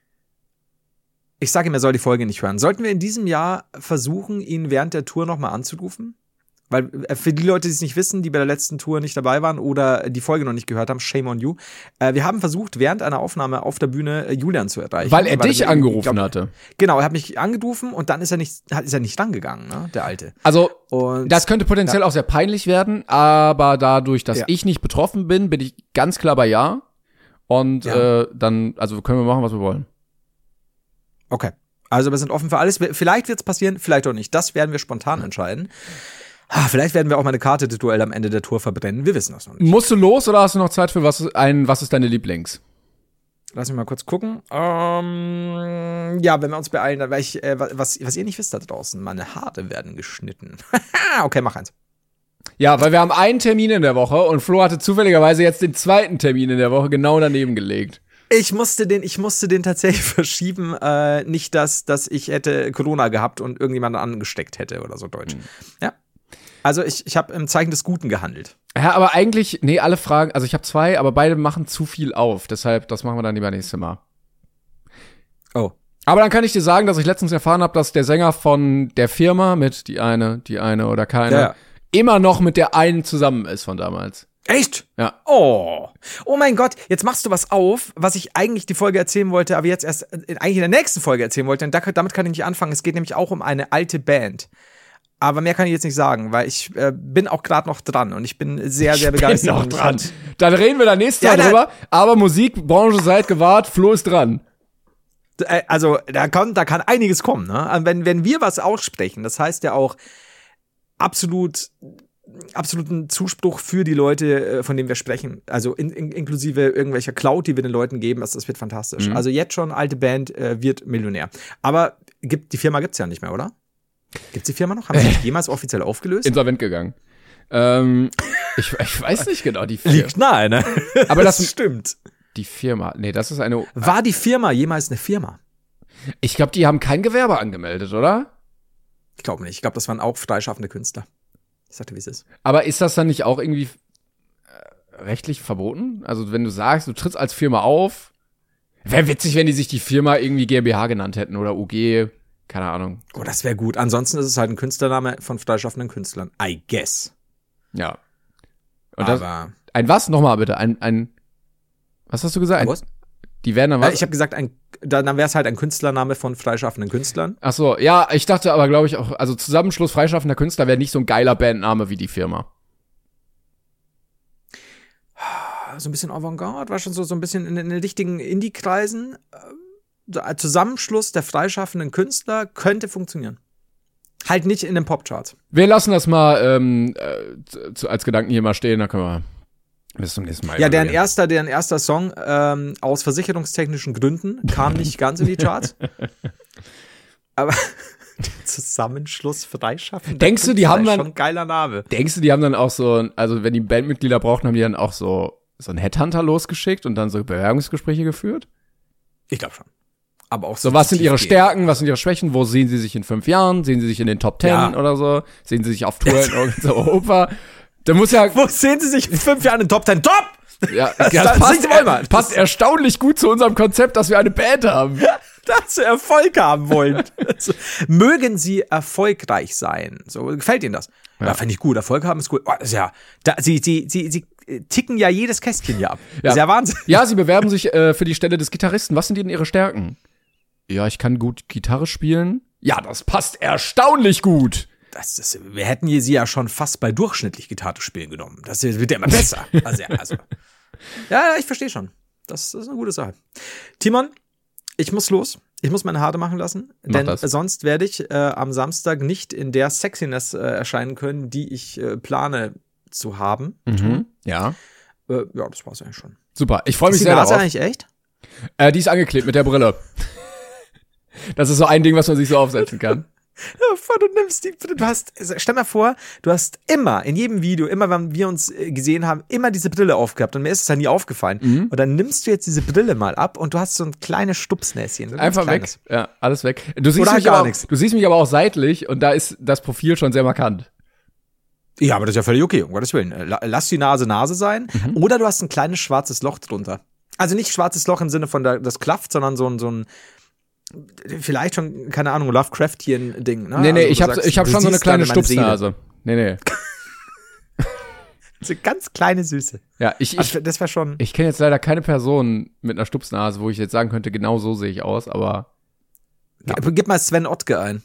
ich sage ihm, er soll die Folge nicht hören, sollten wir in diesem Jahr versuchen, ihn während der Tour nochmal anzurufen? weil äh, für die Leute, die es nicht wissen, die bei der letzten Tour nicht dabei waren oder die Folge noch nicht gehört haben, shame on you. Äh, wir haben versucht, während einer Aufnahme auf der Bühne äh, Julian zu erreichen. Weil er weil dich er, angerufen glaub, hatte. Genau, er hat mich angerufen und dann ist er nicht, ist er nicht rangegangen, ne, der Alte. Also, Und, das könnte potenziell ja. auch sehr peinlich werden, aber dadurch, dass Ja. ich nicht betroffen bin, bin ich ganz klar bei Ja. Und Ja. äh, dann, also können wir machen, was wir wollen. Okay. Also wir sind offen für alles. Vielleicht wird es passieren, vielleicht auch nicht. Das werden wir spontan entscheiden. Ah, vielleicht werden wir auch mal eine Karte des Duell am Ende der Tour verbrennen. Wir wissen das noch nicht. Musst du los oder hast du noch Zeit für was ein, was ist deine Lieblings? Lass mich mal kurz gucken. Ähm, ja, wenn wir uns beeilen, dann, weil ich, äh, was, was ihr nicht wisst da draußen, meine Haare werden geschnitten. Okay, mach eins. Ja, weil wir haben einen Termin in der Woche und Flo hatte zufälligerweise jetzt den zweiten Termin in der Woche genau daneben gelegt. Ich musste den, ich musste den tatsächlich verschieben. Äh, nicht, dass, dass ich hätte Corona gehabt und irgendjemanden angesteckt hätte oder so deutsch. Mhm. Ja. Also ich, ich habe im Zeichen des Guten gehandelt. Ja, aber eigentlich, nee, alle Fragen, also ich habe zwei, aber beide machen zu viel auf. Deshalb, das machen wir dann lieber nächstes Mal. Oh. Aber dann kann ich dir sagen, dass ich letztens erfahren habe, dass der Sänger von der Firma mit die eine, die eine oder keine, Ja. immer noch mit der einen zusammen ist von damals. Echt? Ja. Oh. Oh mein Gott, jetzt machst du was auf, was ich eigentlich die Folge erzählen wollte, aber jetzt erst äh, eigentlich in der nächsten Folge erzählen wollte. Und da, damit kann ich nicht anfangen. Es geht nämlich auch um eine alte Band. Aber mehr kann ich jetzt nicht sagen, weil ich äh, bin auch gerade noch dran und ich bin sehr, sehr begeistert. Ich bin noch dran. Dann reden wir da nächstes Mal Ja, drüber. Aber Musikbranche, seid gewahrt, Flo ist dran. Äh, Also, da kann, da kann einiges kommen, ne? Wenn, wenn wir was aussprechen, das heißt ja auch absolut, absoluten Zuspruch für die Leute, von denen wir sprechen. Also in, in, inklusive irgendwelcher Cloud, die wir den Leuten geben. Das, das wird fantastisch. Mhm. Also jetzt schon, alte Band äh, wird Millionär. Aber gibt, die Firma gibt's ja nicht mehr, oder? Gibt's die Firma noch? Haben sie sich jemals offiziell aufgelöst? Insolvent gegangen. Ähm, ich, ich weiß nicht genau, die Firma. Liegt nahe, ne? Aber das, stimmt. Die Firma, nee, das ist eine. War die Firma jemals eine Firma? Ich glaube, die haben kein Gewerbe angemeldet, oder? Ich glaube nicht. Ich glaube, das waren auch freischaffende Künstler. Ich sagte, wie es ist. Aber ist das dann nicht auch irgendwie äh, rechtlich verboten? Also, wenn du sagst, du trittst als Firma auf, wäre witzig, wenn die sich die Firma irgendwie GmbH genannt hätten oder U G, keine Ahnung. Oh, das wäre gut. Ansonsten ist es halt ein Künstlername von freischaffenden Künstlern. I guess. Ja. Und das, Aber ein was? Nochmal bitte. Ein, ein, was hast du gesagt? Ein, was? Die werden dann was? Äh, ich habe gesagt, ein, dann wäre es halt ein Künstlername von freischaffenden Künstlern. Ach so, ja, ich dachte aber, glaube ich, auch, also Zusammenschluss freischaffender Künstler wäre nicht so ein geiler Bandname wie die Firma. So ein bisschen Avantgarde, war schon so, so ein bisschen in, in den richtigen Indie-Kreisen. So ein Zusammenschluss der freischaffenden Künstler könnte funktionieren. Halt nicht in den Popcharts. Wir lassen das mal ähm, äh, zu, als Gedanken hier mal stehen, dann können wir bis zum nächsten Mal. Ja, deren evaluieren. erster, deren erster Song ähm, aus versicherungstechnischen Gründen kam nicht ganz in die Charts. Aber Zusammenschluss freischaffen. Denkst du, die haben dann- schon ein geiler Name. Denkst du, die haben dann auch so, also wenn die Bandmitglieder brauchten, haben die dann auch so so einen Headhunter losgeschickt und dann so Bewerbungsgespräche geführt? Ich glaube schon. Aber auch So, was sind ihre tiefgehend. Stärken, was sind ihre Schwächen, wo sehen sie sich in fünf Jahren? Sehen sie sich in den Top Ten Ja. oder so? Sehen sie sich auf Tour in irgendeiner Oper? Da muss ja, Wo sehen sie sich in fünf Jahren in Top Ten? Top! ja, Das- das das passt, singen wir mal. passt erstaunlich gut zu unserem Konzept, dass wir eine Band haben. Dass sie Erfolg haben wollen. Also, mögen sie erfolgreich sein. So, gefällt ihnen das? Ja, Ja. finde ich gut. Erfolg haben ist gut. Oh, das ist ja, da, sie, sie, sie, sie äh, ticken ja jedes Kästchen hier ab. Ja. Das ist ja Wahnsinn. Ja, sie bewerben sich äh, für die Stelle des Gitarristen. Was sind denn ihre Stärken? Ja, ich kann gut Gitarre spielen. Ja, das passt erstaunlich gut. Das ist, wir hätten hier sie ja schon fast bei durchschnittlich Gitarre spielen genommen. Das wird ja immer besser. Also, ja, also. ja, ich verstehe schon. Das ist eine gute Sache. Timon, ich muss los. Ich muss meine Haare machen lassen, Mach denn das. sonst werde ich äh, am Samstag nicht in der Sexiness äh, erscheinen können, die ich äh, plane zu haben. Mhm. Ja. Äh, ja, das war's eigentlich schon. Super. Ich freue mich Ist die sehr Nase darauf. eigentlich echt? Äh, die ist angeklebt mit der Brille. Das ist so ein Ding, was man sich so aufsetzen kann. Ja, vor, du nimmst die, du hast, stell mal vor, du hast immer, in jedem Video, immer wenn wir uns äh, gesehen haben, immer diese Brille aufgehabt und mir ist es ja nie aufgefallen. Mhm. Und dann nimmst du jetzt diese Brille mal ab und du hast so ein kleines Stupsnäschen. So ein ganz Einfach weg. kleines. Ja, alles weg. Du siehst, Oder mich gar aber, nichts. du siehst mich aber auch seitlich und da ist das Profil schon sehr markant. Ja, aber das ist ja völlig okay, um Gottes Willen. La- Lass die Nase Nase sein. Mhm. Oder du hast ein kleines schwarzes Loch drunter. Also nicht schwarzes Loch im Sinne von der, das klafft, sondern so ein, so ein, vielleicht schon, keine Ahnung, Lovecraftian-Ding. Ne? Nee, nee, Also, ich du hab, sagst, ich hab du schon so eine siehst kleine gerade meine Seele. Stupsnase. Nee, nee. So ganz kleine Süße. Ja, ich, ich, das war schon. Ich kenne jetzt leider keine Person mit einer Stupsnase, wo ich jetzt sagen könnte, genau so sehe ich aus, aber. Ja. Gib mal Sven Ottke ein.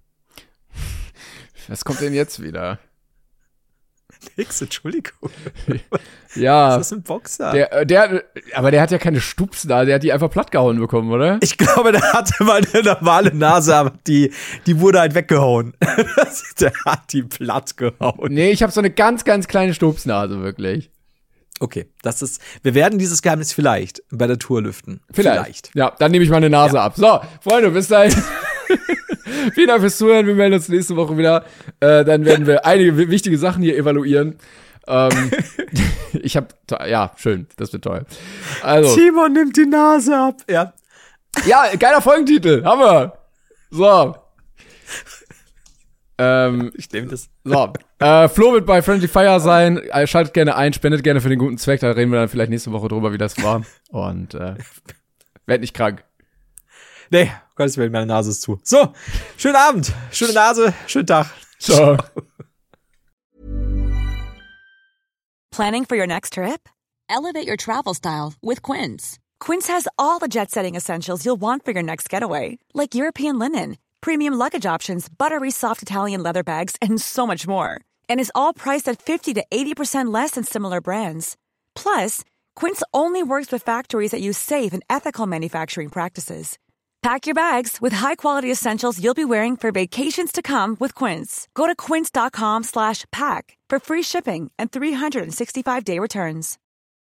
Was kommt denn jetzt wieder? Nix, Entschuldigung. Ja. Was ist das ein Boxer? Der, der, aber der hat ja keine Stupsnase, der hat die einfach plattgehauen bekommen, oder? Ich glaube, der hatte mal eine normale Nase, aber die, die wurde halt weggehauen. Der hat die platt gehauen. Nee, ich habe so eine ganz, ganz kleine Stupsnase, wirklich. Okay, das ist, wir werden dieses Geheimnis vielleicht bei der Tour lüften. Vielleicht. vielleicht. Ja, dann nehme ich meine Nase Ja. ab. So, Freunde, bis dahin. Vielen Dank fürs Zuhören. Wir melden uns nächste Woche wieder. Äh, dann werden wir einige w- wichtige Sachen hier evaluieren. Ähm, ich habe, ja, schön. Das wird toll. Also. Timon nimmt die Nase ab. Ja. Ja, geiler Folgentitel. Haben wir. So. Ähm, Ich nehme das. so. Äh, Flo wird bei Friendly Fire sein. Äh, Schaltet gerne ein, spendet gerne für den guten Zweck. Da reden wir dann vielleicht nächste Woche drüber, wie das war. Und äh, werd nicht krank. Nee, Gottes Willen, meine Nase ist zu. So, schönen Abend, schöne Nase, schönen Tag. Ciao. Planning for your next trip? Elevate your travel style with Quince. Quince has all the jet-setting essentials you'll want for your next getaway, like European linen, premium luggage options, buttery soft Italian leather bags, and so much more. And is all priced at fifty to eighty percent less than similar brands. Plus, Quince only works with factories that use safe and ethical manufacturing practices. Pack your bags with high-quality essentials you'll be wearing for vacations to come with Quince. Go to quince.com slash pack for free shipping and three sixty-five day returns.